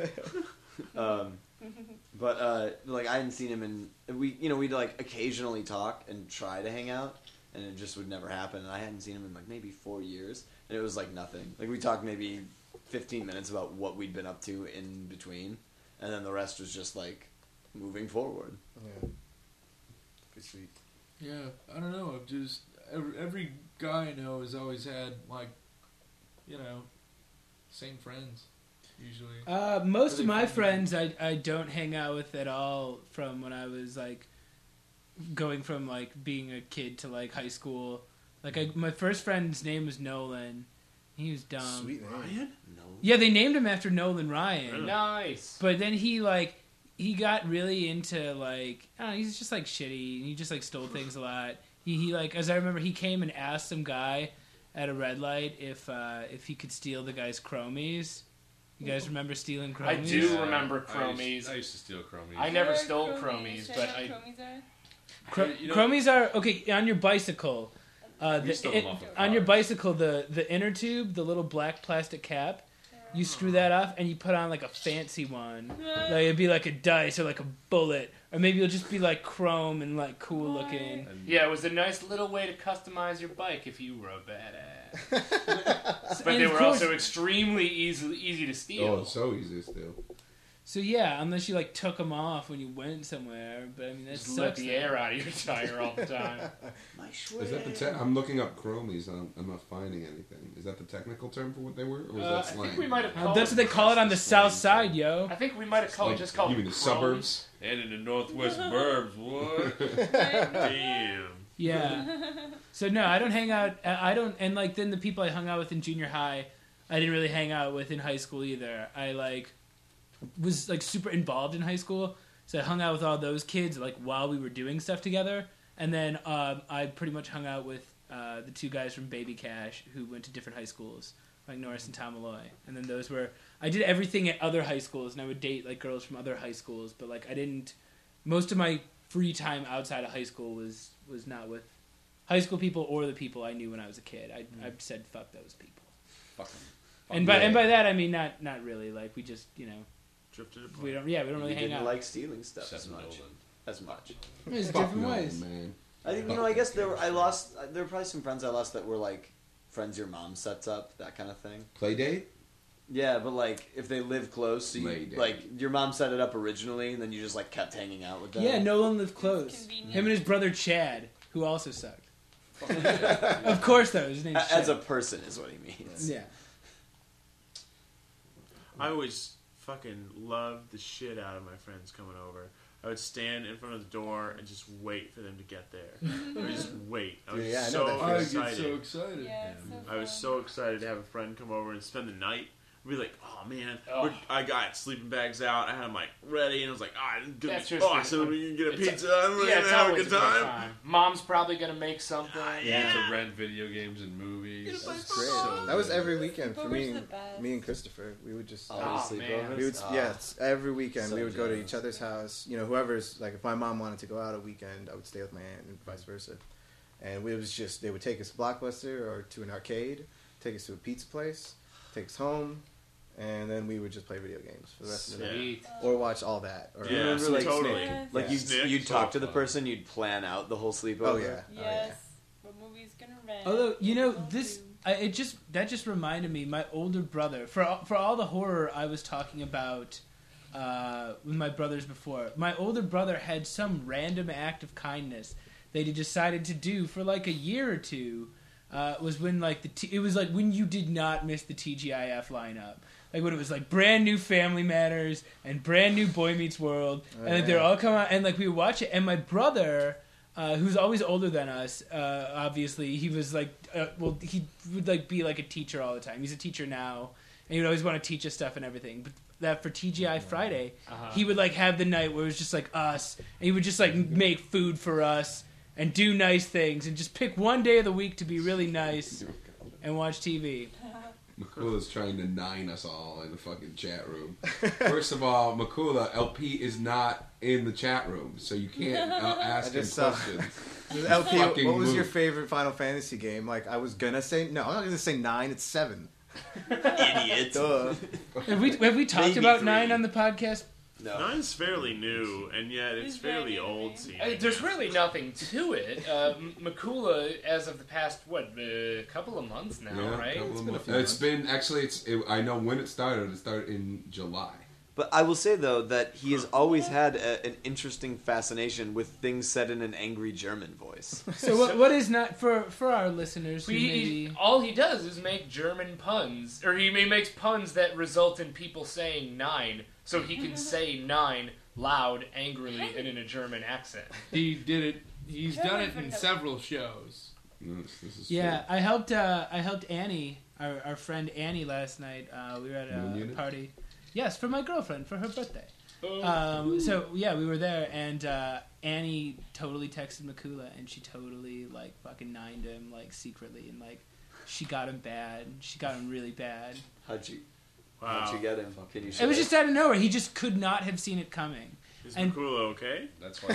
Um, but uh, like I hadn't seen him in we you know we'd like occasionally talk and try to hang out, and it just would never happen. And I hadn't seen him in like maybe four years, and it was like nothing. Like we talked maybe fifteen minutes about what we'd been up to in between, and then the rest was just like moving forward. Yeah. Pretty sweet. Yeah, I don't know. I've just every, every guy I know has always had like, you know, same friends usually. Uh, most Really of my fun. friends I, I don't hang out with at all from when I was like going from like being a kid to like high school. Like I, my first friend's name was Nolan. He was dumb. Sweet name. Ryan? No. Yeah, they named him after Nolan Ryan. Really? Nice. But then he like he got really into like I don't know, he's just like shitty. He just like stole things a lot. He he like as I remember he came and asked some guy at a red light if uh, if he could steal the guy's chromies. You guys remember stealing chromies? I do Yeah, remember I used- chromies. I used, to steal chromies. I never What are stole chromies, Should but know I- what chromies are? Chro- You know- chromies are okay on your bicycle. Uh, We the, stole it- them off of on your cars. bicycle, the the inner tube, the little black plastic cap, you screw that off and you put on like a fancy one. Like it'd be like a dice or like a bullet, or maybe it'll just be like chrome and like cool looking. And Yeah, it was a nice little way to customize your bike if you were a badass. But And they of were course- also extremely easy easy to steal. Oh, it's so easy still. So yeah, unless you like took them off when you went somewhere, but I mean that Just let sucks. the air out of your tire all the time. My Is that the te- I'm looking up chromies. I'm, I'm not finding anything. Is that the technical term for what they were, or was Uh, that I slang? think we might have Uh, called that's what they call it on the south side, yo. I think we might have called Like, just called you mean them the chromes. suburbs? and in the northwest burbs, what? Damn. Yeah. So no, I don't hang out. I I don't, and like then the people I hung out with in junior high, I didn't really hang out with in high school either. I like was like super involved in high school, so I hung out with all those kids like while we were doing stuff together, and then um, I pretty much hung out with uh, the two guys from Baby Cash who went to different high schools, like Norris and Tom Malloy. And then those were I did everything at other high schools, and I would date like girls from other high schools. But like I didn't. Most of my free time outside of high school was was not with high school people or the people I knew when I was a kid. I I said fuck those people. Fuck 'em. And by and by that I mean not not really. Like we just you know. Drifted apart. We don't. Yeah, we don't really You hang didn't out. like stealing stuff as Seven much. Nolan. As much. There's Fuck different no, ways. man. I think you know. I guess there. Were, I lost. There were probably some friends I lost that were like friends your mom sets up, that kind of thing. Play date? Yeah, but like if they live close, so Play you, date. like your mom set it up originally, and then you just like kept hanging out with them. Yeah, Nolan lived close. convenient. Him and his brother Chad, who also sucked. Of course, though. His name's A- As a Chad. person is what he means. Yeah. I always fucking loved the shit out of my friends coming over. I would stand in front of the door and just wait for them to get there. I would just wait. I was Yeah, yeah, I know so that feeling. I get excited. so excited. Yeah, it's so I was fun. so excited to have a friend come over and spend the night. I'd be like, oh man, Oh. we're, I got sleeping bags out. I had them like ready, and I was like, ah, oh, it's gonna That's be just awesome. good. We can get a It's a- pizza. and we're Yeah, gonna it's have a always good time. Mom's probably gonna make something. You get to rent video games and movies. That's great. So That was good. every weekend for Sleepovers me. are the And, best. me and Christopher, we would just. Oh, Oh, man. sleepovers? We would, Ah. yes, every weekend So we would go to jealous. each other's house. You know, whoever's like, if my mom wanted to go out a weekend, I would stay with my aunt, and vice versa. And it was just they would take us to Blockbuster or to an arcade, take us to a pizza place, take us home, and then we would just play video games for the rest of the night, Sweet. or watch all that. Or Yeah, remember, like, totally. Yes. Like Yeah. you'd, Snick, you'd so talk to the fun. person, you'd plan out the whole sleepover. Oh yeah. Oh, Yes. What movie's gonna rent? Although you know What we'll this, do. I, it just that just reminded me. My older brother, for all- for all the horror I was talking about uh, with my brothers before, my older brother had some random act of kindness that he decided to do for like a year or two. Uh, was when like the T- it was like when you did not miss the T G I F lineup. Like when it was like brand new Family Matters and brand new Boy Meets World, Oh, and like, yeah. they're all come out and like we would watch it. And my brother, uh, who's always older than us, uh, obviously he was like, uh, well, he would like be like a teacher all the time. He's a teacher now, and he would always want to teach us stuff and everything. But that for T G I Friday, Uh-huh. he would like have the night where it was just like us, and he would just like make food for us and do nice things and just pick one day of the week to be really nice and watch T V. Makula's trying to nine us all in the fucking chat room. First of all, Makula, L P is not in the chat room, so you can't uh, ask I him just saw- questions. L P, Fucking what was move. your favorite Final Fantasy game? Like, I was gonna say no. I'm not gonna say nine. It's seven. Idiot. Duh. Have we have we talked Maybe about three. nine on the podcast? No. Nine's fairly new, and yet it's It's very fairly new, old. right? Seeming. I mean, there's really nothing to it. Uh, M- Makula, as of the past what, a couple of months now, Yeah, right? couple It's of been a months. few It's months. been actually. It's. It, I know when it started. It started in July. But I will say though that he has always had a, an interesting fascination with things said in an angry German voice. So what what is not for for our listeners who He, maybe all he does is make German puns, or he, he makes puns that result in people saying nine, so he can say nine loud, angrily, and in a German accent. He did it. He's Totally done it in forgot. several shows. This, this is yeah, I helped uh, I helped Annie, our, our friend Annie last night. Uh, we were at Moon a Unit? party. Yes, for my girlfriend for her birthday. Oh. Um, so yeah, we were there, and uh, Annie totally texted Makula, and she totally like fucking nined him like secretly, and like she got him bad. She got him really bad. How'd you? Wow. How'd you get him? Can you? It was share? just out of nowhere. He just could not have seen it coming. Is and- Makula okay? That's why.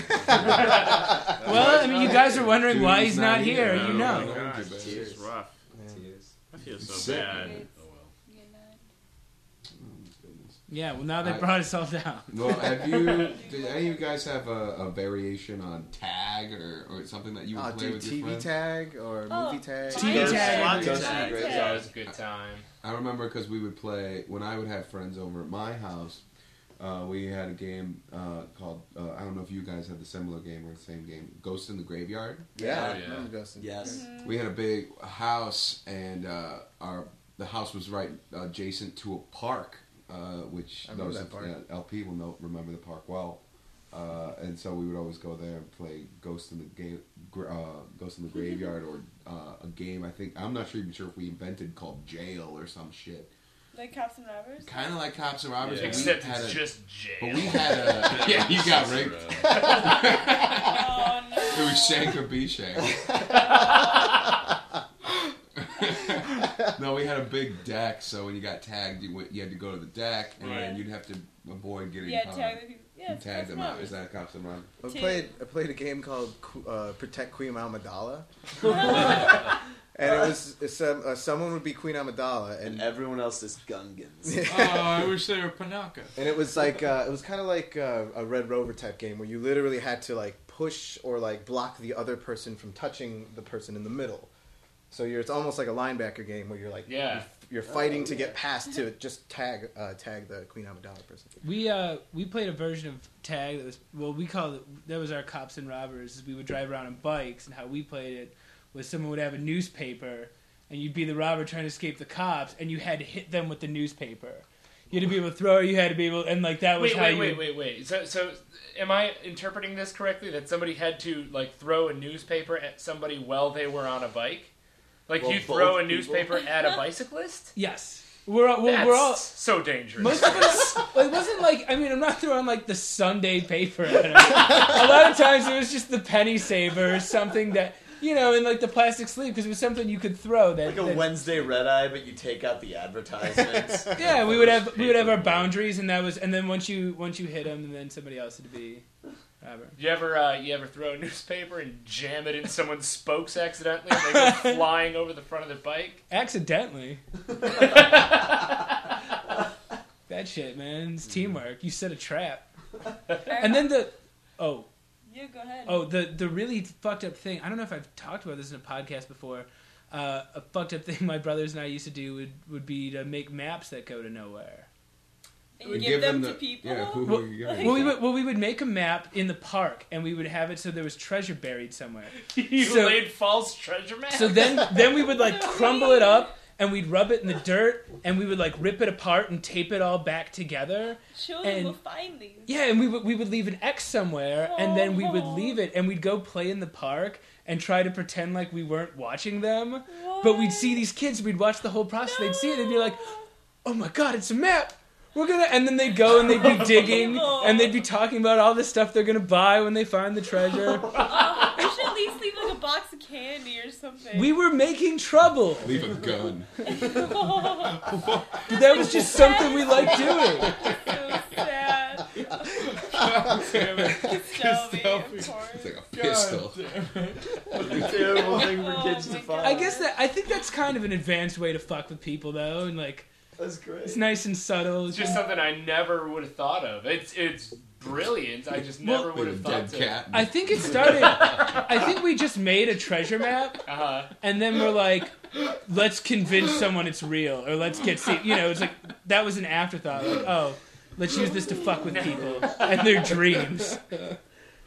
Well, I mean, you guys are wondering why Dude's he's not not here. here. You Oh know. my gosh, Tears. this is rough. Tears. I feel so Sick, bad. man. Oh well. You know. Yeah. Well, now they I- brought us all down. Well, have you? Did any of you guys have a, a variation on tag or, or something that you would Oh, play dude, with T your V friends? tag or Oh, movie tag. T V Slot tag. Slot Ghost in the tag. Graveyard. That was a good time. I remember because we would play when I would have friends over at my house. Uh, we had a game uh, called uh, I don't know if you guys had the similar game or the same game, Ghost in the Graveyard. Yeah, Oh, yeah. I remember Ghost in- Yes. We had a big house, and uh, our the house was right adjacent to a park, uh, which I remember those that park. uh, L P will know, remember the park well. Uh, and so we would always go there and play Ghost in the Ga- gra- uh, Ghost in the Graveyard, or uh, a game. I think I'm not sure even sure if we invented called Jail or some shit. Like Cops and Robbers? Kind of like Cops and Robbers, Yeah. but we Except had it's a, just jail. but we had a yeah, you got rigged. Oh, It no. was Shank or be Shank. No, we had a big deck, so when you got tagged, you went, you had to go to the deck, and Right. then you'd have to avoid getting Yeah, caught. tag the people. Yeah, You it's tagged Cops them and out. Robbers. Is that Cops and Robbers? I Two. played I played a game called uh, Protect Queen Amidala, and it was it's, um, uh, someone would be Queen Amidala, And and everyone else is Gungans. Oh, I wish they were Panaka. and it was like uh, it was kind of like uh, a Red Rover type game where you literally had to like push or like block the other person from touching the person in the middle. So you're it's almost like a linebacker game where you're like Yeah. you're, you're fighting to get past to just tag uh, tag the Queen Amidala person. We uh we played a version of tag that was well we called it that was our Cops and Robbers. We would drive around on bikes, and how we played it was someone would have a newspaper and you'd be the robber trying to escape the cops, and you had to hit them with the newspaper. You had to be able to throw it, you had to be able and like that was Wait, how wait, you wait, wait, wait. So, so, am I interpreting this correctly? That somebody had to like throw a newspaper at somebody while they were on a bike? Like Well, you throw both a newspaper at a bicyclist? Yes. We're all, well, That's we're all so dangerous. most of us. Well, it wasn't like I mean I'm not throwing like the Sunday paper at him. A lot of times it was just the penny saver or something that you know in like the plastic sleeve because it was something you could throw that. Like a that- Wednesday red eye, but you take out the advertisements. Yeah, we would have we would have our boundaries, and that was and then once you once you hit them, and then somebody else would be. Robert. You ever uh, you ever throw a newspaper and jam it in someone's spokes accidentally, and they go flying over the front of their bike? Accidentally. That shit, man. It's teamwork. You set a trap, and then the oh You go ahead. oh the the really fucked up thing. I don't know if I've talked about this in a podcast before. Uh, a fucked up thing my brothers and I used to do would would be to make maps that go to nowhere. And you We give, give them, them to the- people. yeah, who- Well, you got? well, we would well we would make a map in the park, and we would have it so there was treasure buried somewhere. You So- laid false treasure maps. So then, then we would like crumble it up, and we'd rub it in the dirt, and we would like rip it apart and tape it all back together. Children and- will find these. Yeah, and we would we would leave an X somewhere, and then we would Oh. leave it, and we'd go play in the park and try to pretend like we weren't watching them. But we'd see these kids, we'd watch the whole process. They'd see it, they'd be like, "Oh my god, it's a map." We're gonna, and then they'd go and they'd be digging, and they'd be talking about all the stuff they're gonna buy when they find the treasure. Oh, we should at least leave like a box of candy or something. We were making trouble. Leave a gun. That was just something we liked doing. So sad. Shelby, of course. It's like a pistol. Terrible thing for Oh kids my to find. I guess that I think that's kind of an advanced way to fuck with people, though, and like That's great. it's nice and subtle. It's just something I never would have thought of. It's it's brilliant. I just never Leave would a have dead thought cat. I think it started. I think we just made a treasure map, to. Uh huh. and then we're like, let's convince someone it's real, or let's get see. You know, it's like that was an afterthought. Like, oh, let's use this to fuck with people and their dreams. Oh,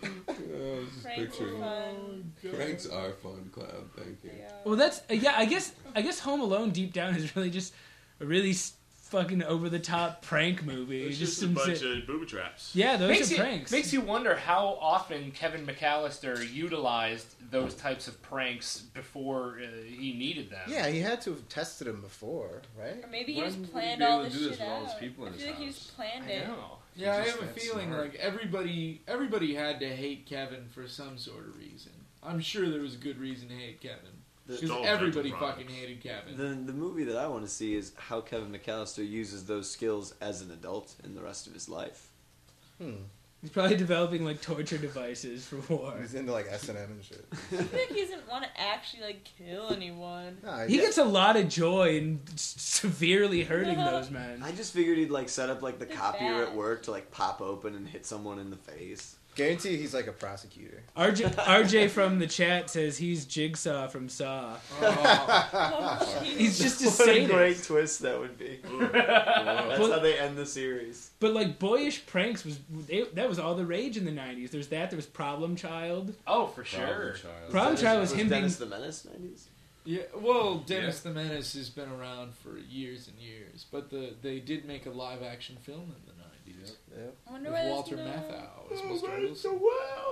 just Pranks are picturing. fun. Pranks are fun, Cloud. Thank you. Yeah. Well, that's uh, yeah. I guess I guess Home Alone deep down is really just a really s- fucking over the top prank movie. It's just just a some bunch si- of booby traps. yeah, those Makes are you, pranks. makes you wonder how often Kevin McAllister utilized those types of pranks before uh, he needed them. Yeah, he had to have tested him before, right? Or maybe he When just would he planned be able all to this do this shit with all his out. people in I his feel like he house? just planned I it. know. Yeah, I He's have a just that feeling smart. like everybody everybody had to hate Kevin for some sort of reason. I'm sure there was a good reason to hate Kevin. Because Stole everybody dental fucking products. hated Kevin. The the movie that I want to see is how Kevin McAllister uses those skills as an adult in the rest of his life. Hmm. He's probably developing like torture devices for war. He's into like S and M and shit. I feel like he doesn't want to actually like kill anyone. Nah, He yeah. gets a lot of joy in s- severely hurting those men. I just figured he'd like set up like the They're copier bad. at work to like pop open and hit someone in the face. Guarantee he's like a prosecutor. R J, R J from the chat says he's Jigsaw from Saw. Oh, Oh, He's just a What a sadist. great twist that would be. That's Well- how they end the series. But like boyish pranks was they, that was all the rage in the nineties. There's that. There was Problem Child. Oh, for sure. Problem child. Problem Child was Was him Dennis being. the Menace nineties? yeah. Well, Dennis the Menace has been around for years and years, but the they did make a live action film in the nineties Yep. I wonder with why there's Walter no... Matthau as Mister Wilson.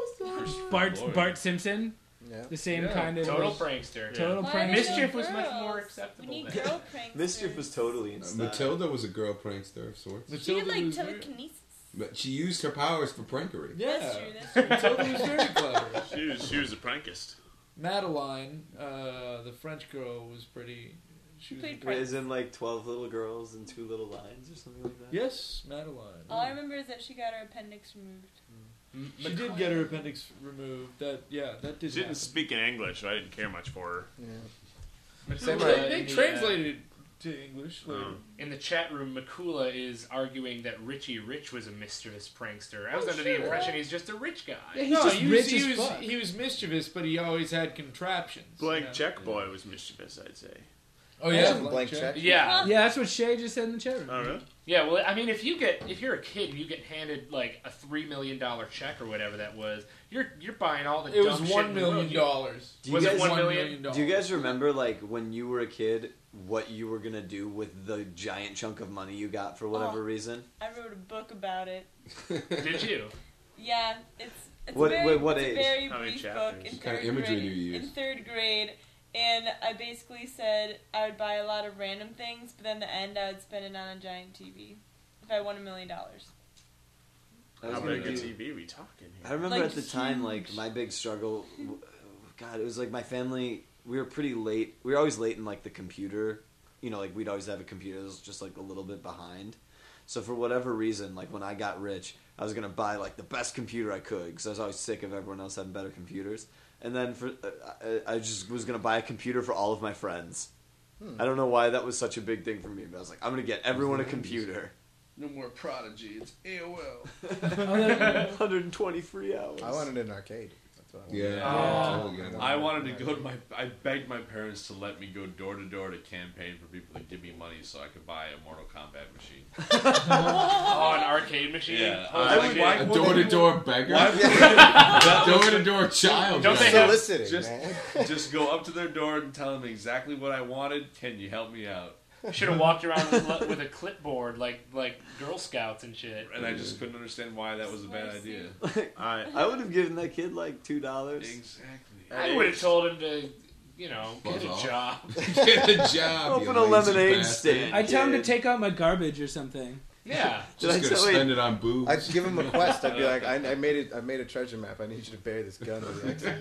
Bart Lord. Bart Simpson, Yeah. the same Yeah. kind of Total prankster. total Why prank. are there no Mischief was much girls? more We acceptable need then. girl pranksters. Mischief was totally in Uh, style. Matilda was a girl prankster of sorts, She Matilda did like was very- telekinesis. but she used her powers for prankery. Yeah, That's true. That's true. Matilda was very clever. She was, she was a prankist. Madeline, uh, the French girl, was pretty She was Played Wait, is in like twelve little girls and two little lions or something like that? yes, Madeline. All I remember is that she got her appendix removed. She did get her appendix removed. That yeah, that did. She didn't happen. speak in English, so I didn't care much for her. Yeah. Makula Same They, right. they in the, uh, translated it to English later. Um, In the chat room, Makula is arguing that Richie Rich was a mischievous prankster. I was Oh, under sure. the impression he's just a rich guy. Yeah, he's no, just he was, rich he as was fuck. he was mischievous, but he always had contraptions. Blank you know? Check Boy was mischievous, I'd say. Oh Yeah, yeah, blank check. Yeah. Yeah, that's what Shay just said in the chat room. Oh, really? Yeah, well, I mean, if you get if you're a kid and you get handed like a three million dollar check or whatever that was, you're you're buying all the It dumb was shit one in the world. million You- dollars. Do you Was it guys- one One million? million dollars. Do you guys remember, like, when you were a kid, what you were gonna do with the giant chunk of money you got for whatever Oh. reason? I wrote a book about it. Did you? Yeah, it's it's What- a very, wait, what it's age? a very How many brief chapters? book in What kind third of imagery grade. do you use? In third grade, and I basically said I would buy a lot of random things, but then in the end I would spend it on a giant T V if I won a million dollars. I was How gonna big a do- T V we talking I here? remember Like, at the time, like, huge. my big struggle. w- God, it was like my family. We were pretty late. We were always late in like the computer. You know, like we'd always have a computer that was just like a little bit behind. So for whatever reason, like when I got rich, I was gonna buy like the best computer I could because I was always sick of everyone else having better computers. And then for uh, I, I just was gonna buy a computer for all of my friends. Hmm. I don't know why that was such a big thing for me, but I was like, I'm gonna get everyone a Nice. computer. No more Prodigy. It's A O L. one hundred twenty free hours. I wanted an arcade. That's what I wanted. Yeah, Oh. totally get it. I wanted to go to my. I begged my parents to let me go door to door to campaign for people to give me money so I could buy a Mortal Kombat machine. Oh, an arcade machine. Yeah, Oh, I shit. would- why A would door to they- door beggar. That was- Door to door child. Don't they right? have- Soliciting, just, man. just go up to their door and tell them exactly what I wanted. Can you help me out? Should have walked around with, with a clipboard like like Girl Scouts and shit. And I just couldn't understand why that was a bad idea. I, I would have given that kid like two dollars. Exactly. I would have told him to, you know, Buzz get a off. job. Get a job. Open you a lazy lemonade bastard. stand. I tell him to Kid. take out my garbage or something. Yeah. Did I Just gonna tell- spend it on booze. I'd give him a quest. I'd be like, I, I made it. I made a treasure map. I need you to bury this gun with the exit.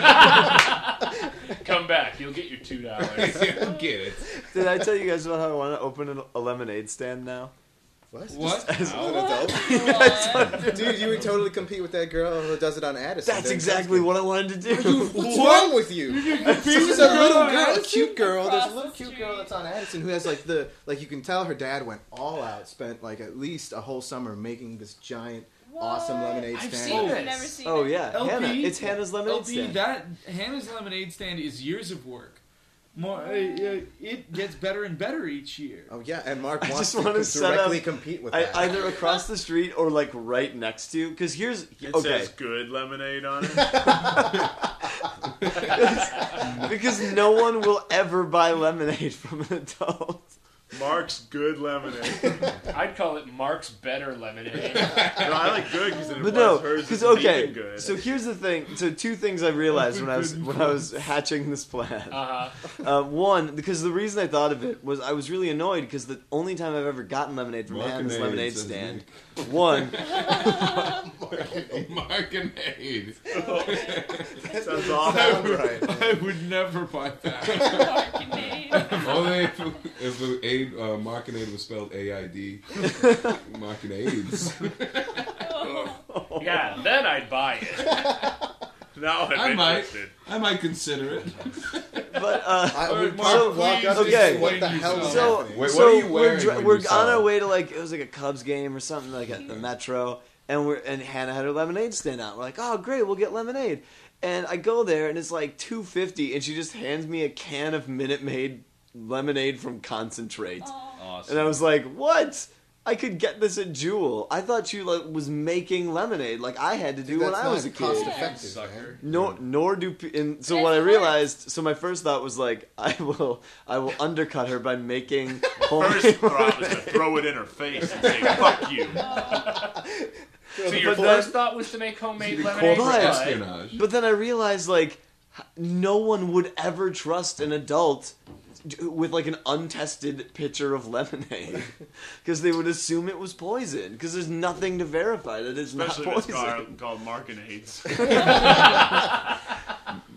Come back. You'll get your two dollars. Get it. Did I tell you guys about how I want to open a, a lemonade stand now? What? What? As an What? adult? Dude, you would totally compete with that girl who does it on Addison. That's during exactly Thanksgiving. what I wanted to do. What's wrong with you? There's a little girl, a Addison cute girl. There's a across little the cute girl street. that's on Addison who has like the like you can tell her dad went all out, spent like at least a whole summer making this giant, awesome What? lemonade I've stand. seen I've this. never seen Oh it. yeah, L P? Hannah. It's Hannah's lemonade L P, stand. that Hannah's lemonade stand is years of work. More, uh, uh, it gets better and better each year. Oh yeah, and Mark I wants just to wanna co- set directly up- compete with I, that. either across the street or like right next to. Because here's it okay. says good lemonade on it. Because no one will ever buy lemonade from an adult. Mark's good lemonade. I'd call it Mark's Better Lemonade. No, I like good because it But implies no, hers because isn't okay. even good. So here's the thing. So two things I realized when I was when I was hatching this plan. Uh huh. Uh, one, because the reason I thought of it was I was really annoyed because the only time I've ever gotten lemonade from Hannah's Markinade, lemonade says stand. Nick. One, Markinade. Sounds Sounds awful. right. I would never buy that. Markinade. Only if, if the aid, uh, Markinade was spelled A I D. Markinades. Oh. Yeah, then I'd buy it. Now I'm I might. interested. I might consider it. but uh, I Alright, would Mark, so, walk please up and okay. say, what the hell is so happening? Wait, what so are you we're, wearing dri- when we're you saw on our it? way to like it was like a Cubs game or something like at the Metro, and we're and Hannah had her lemonade stand out. We're like, oh great, we'll get lemonade. And I go there and it's like two fifty, and she just hands me a can of Minute Maid lemonade from concentrate. Awesome. And I was like, "What? I could get this at Jewel." I thought she like was making lemonade like I had to do when That's I was a not kid. cost effective, Sucker. man. Nor nor do pe- and so That's what I hard. realized. So my first thought was like, I will I will undercut her by making homemade First thought was to throw it in her face and say, fuck you. So your But that- first thought was to make homemade You lemonade? call for But- espionage. But then I realized like h- no one would ever trust an adult d- with like an untested pitcher of lemonade because they would assume it was poison because there's nothing to verify that it's Especially not if it's poison. called, called Markinades.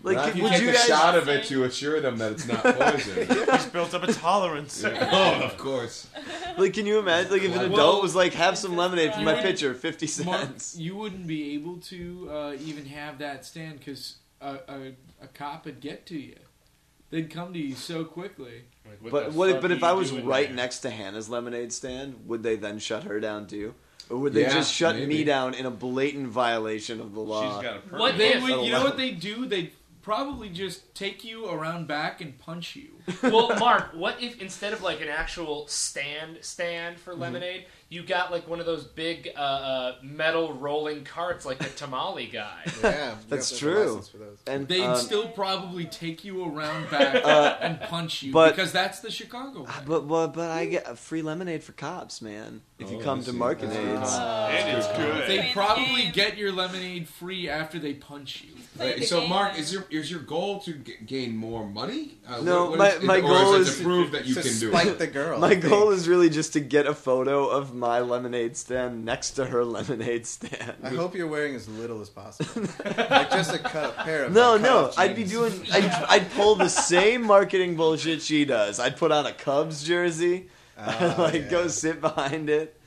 Like, Not could- if you would take you a guys? shot of it to assure them that it's not poison. He's built up a tolerance. Yeah. Oh, of course. Like, can you imagine? Like, if an Well, adult was like, "Have some lemonade for you my would- pitcher, fifty Mark, cents." you wouldn't be able to uh, even have that stand because a, a, a cop would get to you. They'd come to you so quickly. Like, what But the what? If, fuck but are if you I was doing right there? next to Hannah's lemonade stand, would they then shut her down too, or would they Yeah, just shut maybe. me down in a blatant violation of the law? She's got a permit. What They if? would, you know allowed. what they do? They'd probably just take you around back and punch you. Well, Mark, what if instead of like an actual stand stand Mm-hmm. for lemonade, you got like one of those big uh, uh, metal rolling carts like the tamale guy? Yeah, you That's have to have a true. license for those. And They'd um, still probably take you around back Uh, and punch you but- because that's the Chicago way. but but but I get a free lemonade for cops, man. If you Oh, come I to see. Markinades. Oh. And it's good. They Playing the probably game. get your lemonade free after they punch you. Play Wait, the so, game. Mark, is your is your goal to g- gain more money? Uh, No, what- what my- is- my or goal is, it is to prove that you to can do spite it. the girl. My I goal think. is really just to get a photo of my lemonade stand next to her lemonade stand. I hope you're wearing as little as possible. Like just a cut a pair of No, like, no, cut-off I'd be jeans. doing. I'd, I'd pull the same marketing bullshit she does. I'd put on a Cubs jersey, Ah, and like yeah. go sit behind it.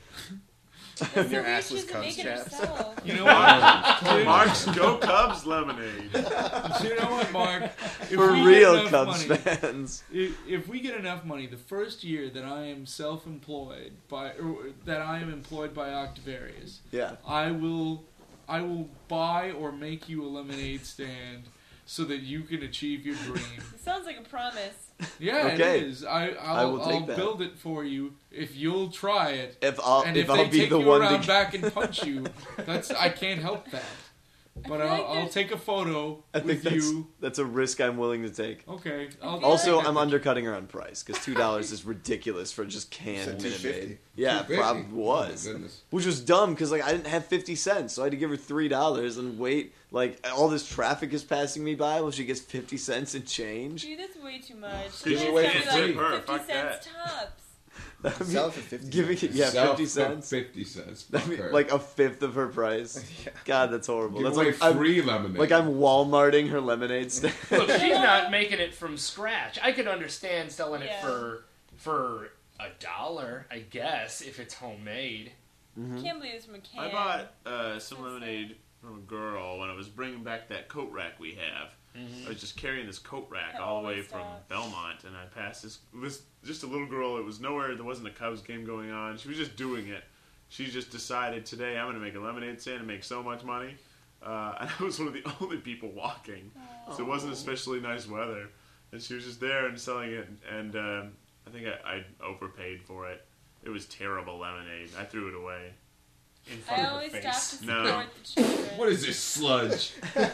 It's your so assless weird she doesn't Cubs make it chaps. herself. You know what? Dude, Mark's Go Cubs lemonade. you know what, Mark? If For we real get enough Cubs money, fans. if, if we get enough money, the first year that I am self-employed by, or that I am employed by Octavarius, Yeah. I will, I will buy or make you a lemonade stand so that you can achieve your dream. It sounds like a promise. Yeah, Okay. it is. I, I'll, I will take I'll that. build it for you if you'll try it. If I'll And if, if, I'll they be take the you one around to back and punch you, that's I can't help that. But feel I'll, like I'll there's- take a photo I think with that's you. that's a risk I'm willing to take. Okay. I'll feel Also, like- I'm undercutting her on price because two dollars is ridiculous for just Said canned two Minute fifty. Maid. Yeah, two fifty? probably was. Oh, my goodness. Which was dumb because like I didn't have fifty cents, so I had to give her three dollars and wait. Like all this traffic is passing me by while she gets fifty cents in change. Dude, that's way too much. Give It's her away gotta for be free. like Her, fifty fuck cents tops. That'd be- Sell it for fifty. giving it, yeah, Sell fifty for cents. Fifty cents. That'd Fuck be her. like a fifth of her price. Yeah. God, that's horrible. Give That's away like I'm, free lemonade. like I'm Walmarting her lemonade stand. Look, she's not making it from scratch. I could understand selling it Yeah. for for a dollar, I guess, if it's homemade. Mhm. Can't believe it's from a can. I bought uh, some lemonade from a girl when I was bringing back that coat rack we have. I was just carrying this coat rack That all the way always from stops. Belmont, and I passed this, this just a little girl. It was nowhere. There wasn't a Cubs game going on. She was just doing it. She just decided today I'm going to make a lemonade stand and make so much money. Uh, and I was one of the only people walking, so it wasn't especially nice weather. And she was just there and selling it, and um, I think I, I overpaid for it. It was terrible lemonade. I threw it away. In front I of her always face. stop to No. support the children. What is this sludge?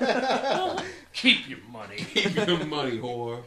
Keep your money. Keep your money, whore.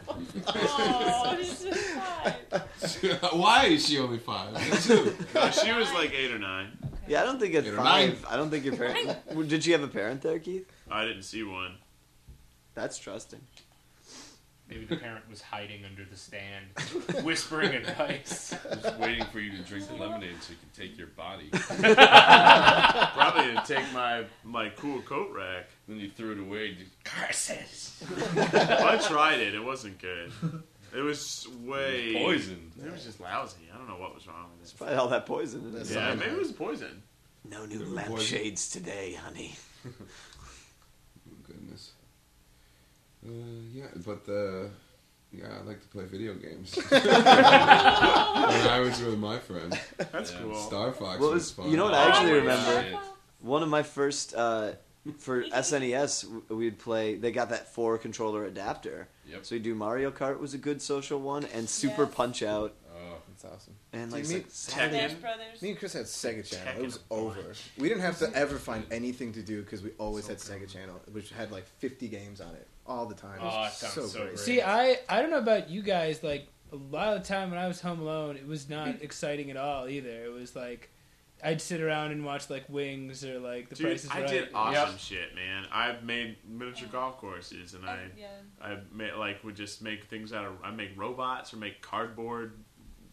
Oh, she's just five. Why is she only five? That's who. No, she was like eight or nine. Yeah, I don't think at Eight or five. I don't think your parent. Did she have a parent there, Keith? I didn't see one. That's trusting. Maybe the parent was hiding under the stand, whispering advice. Just waiting for you to drink the lemonade so you can take your body. Probably to take my my cool coat rack. Then you threw it away. And you, curses. Well, I tried it. It wasn't good. It was way Poison. It was just lousy. I don't know what was wrong with it. Probably all that poison in it. That's Yeah, cyanide. maybe it was poison. No new Poison. lampshades today, honey. Oh, goodness. Uh, yeah, but uh, yeah, I like to play video games. when I was with my friends, That's Yeah. cool. Star Fox Well, was it's- fun. you know what I actually Oh, remember? shit. One of my first uh, for S N E S, w- we'd play. They got that four controller adapter, Yep. so we do Mario Kart was a good social one, and Super Yes. Punch Out, Oh. That's awesome. and Do you like, mean like Saturday- Smash Brothers. Me and Chris had Sega Channel. It was Tekken. over. We didn't have to ever find anything to do because we always had Sega Channel, which had like fifty games on it all the time. It was Oh, that sounds so great. great. See, I I don't know about you guys. Like a lot of the time when I was home alone, it was not exciting at all either. It was like I'd sit around and watch like Wings or like The Dude, Price is I Right. did awesome Yep. shit, man. I've made miniature golf courses, and I, yeah. I made like would just make things out of. I make robots or make cardboard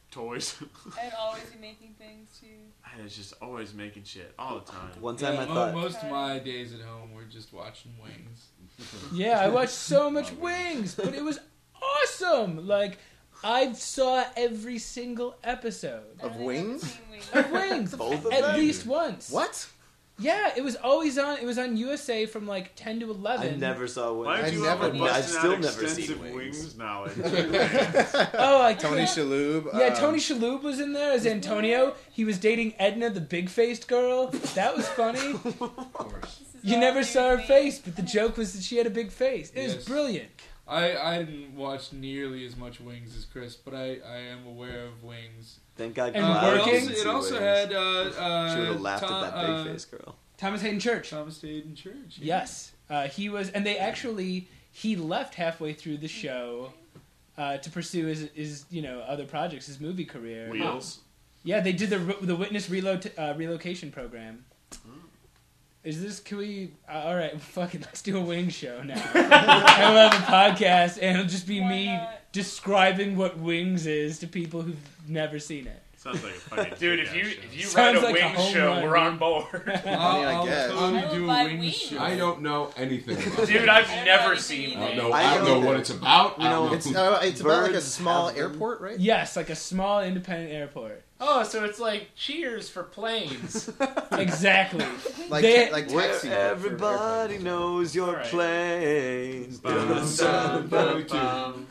toys. I'd always be making things too. And it's just always making shit all the time. One time Yeah, I mo- thought most of my days at home were just watching Wings. Yeah, I watched so much Wings, but it was awesome. Like, I saw every single episode I Of don't think I've Wings? seen Wings. of Wings, Both of at them? least once. What? Yeah, it was always on. It was on U S A from like ten to I eleven. never saw Wings. Why I don't you never- have a I've busting still out never extensive seen wings, Wings. knowledge? Oh, I Tony Shalhoub. Yeah, um, Tony Shalhoub was in there as Antonio. He was dating Edna, the big-faced girl. That was funny. Of course. This is You all never new saw her to me. face, but the joke was that she had a big face. It was Yes. brilliant. I, I didn't watch nearly as much Wings as Chris, but I, I am aware of Wings. Thank God. And Uh, Cloud it working? also, didn't it see also Wings. had uh, uh, She would have laughed Tom- at that uh, big face girl. Thomas Hayden Church. Thomas Hayden Church. yeah. Yes, uh, he was, and they actually he left halfway through the show uh, to pursue his, his you know other projects, his movie career. Wheels. Yeah, they did the the Witness relo- uh, relocation program. Is this? Can we? Uh, all right, fuck it. Let's do a Wings show now. And we'll have a podcast, and it'll just be Why me not? describing what Wings is to people who've never seen it. Sounds like a fucking Dude, if kick-ass you show. if you Sounds write a like a Wings home show, run, we're on dude. board. I'll, I I'll guess. totally I do will a buy Wings Wings. show. I don't know anything about Dude, it. I've I don't never know seen anything I don't Wings. know. I I don't know don't- what it's about. You I know, don't It's, uh, it's about like a Birds small have them. airport, right? Yes, like a small independent airport. Oh, so it's like Cheers for planes. Exactly. Like, They- ta- like Where taxi. but for everybody airplanes. knows your Alright. plane. Bum, bum, bum, bum.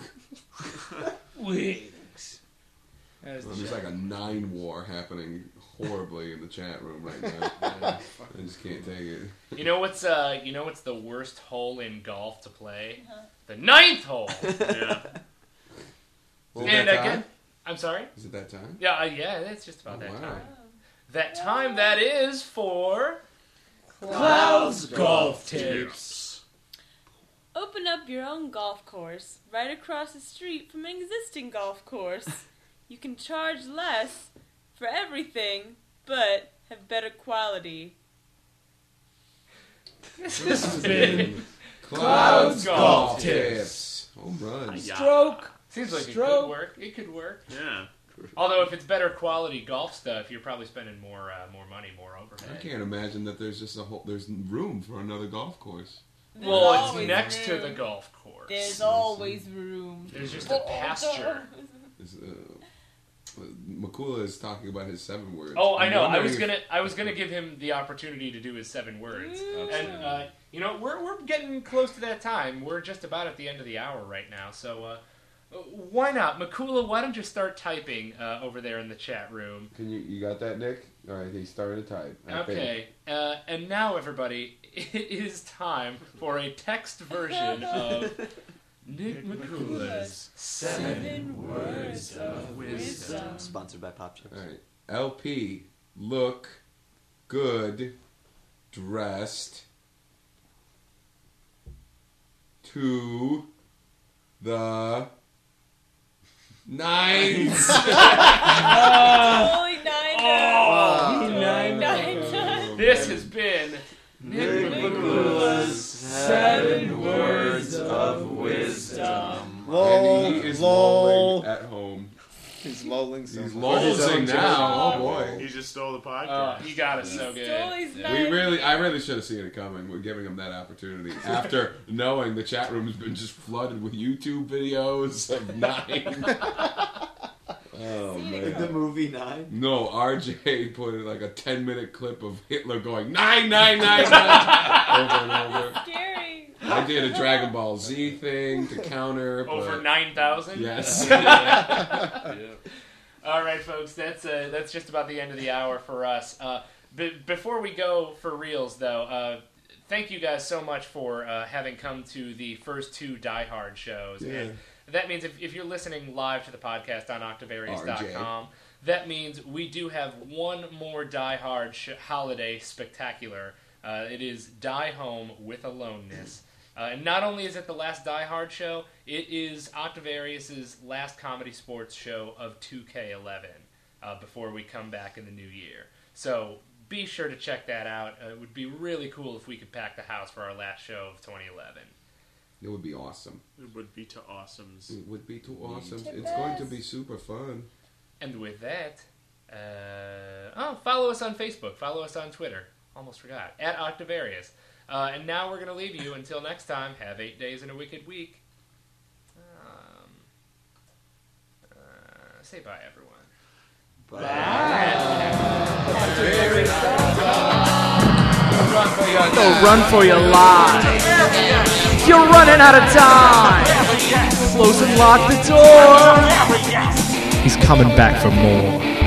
Wings. That was the Well, there's show. like a nine war happening horribly in the chat room right now. I just can't take it. You know what's uh you know what's the worst hole in golf to play? The ninth hole. Yeah. Is it And that again, time? I'm sorry. Is it that time? Yeah, uh, yeah, it's just about Oh, that wow. time. That time that is for Clouds Golf Tips. Open up your own golf course right across the street from an existing golf course. You can charge less for everything, but have better quality. This has been Clouds Golf Tips. Home runs. Yeah. Stroke. Seems like it Stroke. could work. It could work. Yeah. Although if it's better quality golf stuff, you're probably spending more uh, more money, more I overhead. can't imagine that there's just a whole. There's room for another golf course. There's Well, it's always next to room. the golf course. There's always room. There's just a pasture. Is, uh, Makula is talking about his seven words. Oh, I I'm know. I wondering was if- gonna, I was gonna give him the opportunity to do his seven words, and uh, you know, we're we're getting close to that time. We're just about at the end of the hour right now, so uh, why not, Makula? Why don't you start typing uh, over there in the chat room? Can you you got that, Nick? All right, he's starting to type. I think. Okay, uh, and now everybody, it is time for a text version of Nick Makula's seven words of wisdom. Sponsored by Pop Chips. All right, L P, look good, dressed to the nines. Holy nine Oh, times. nine Nine times. This has been Nick Makula's seven words of wisdom. and he is lol. lolling at home. He's lolling so He's much. lolling now. Oh boy. He just stole the Oh, podcast. you got it so good. Stole his We nine really, I really should have seen it coming. We're giving him that opportunity after knowing the chat room has been just flooded with YouTube videos of nine. Oh The man! movie Nine. No, R J put in like a ten minute clip of Hitler going nine nine nine nine over and over. Scary. I did a Dragon Ball Z thing to counter. But Over nine thousand. Yes. All right, folks. That's uh, that's just about the end of the hour for us. Uh, b- before we go for reals, though, uh, thank you guys so much for uh, having come to the first two Die Hard shows. Yeah. And that means if, if you're listening live to the podcast on Octavarius dot com, R J. that means we do have one more Die Hard sh- holiday spectacular. Uh, it is Die Home with Aloneness. Uh, and not only is it the last Die Hard show, it is Octavarius's last comedy sports show of two K eleven uh, before we come back in the new year. So be sure to check that out. Uh, it would be really cool if we could pack the house for our last show of twenty eleven. It would be awesome. It would be to awesomes. It would be too awesome. The It's going to best. be super fun. And with that, uh, oh, follow us on Facebook. Follow us on Twitter. Almost forgot. At Octavarius. Uh, and now we're going to leave you until next time. Have eight days in a wicked week. Um, uh, say bye, everyone. Go run for your life. You're running out of time. Close and lock the door. He's coming back for more.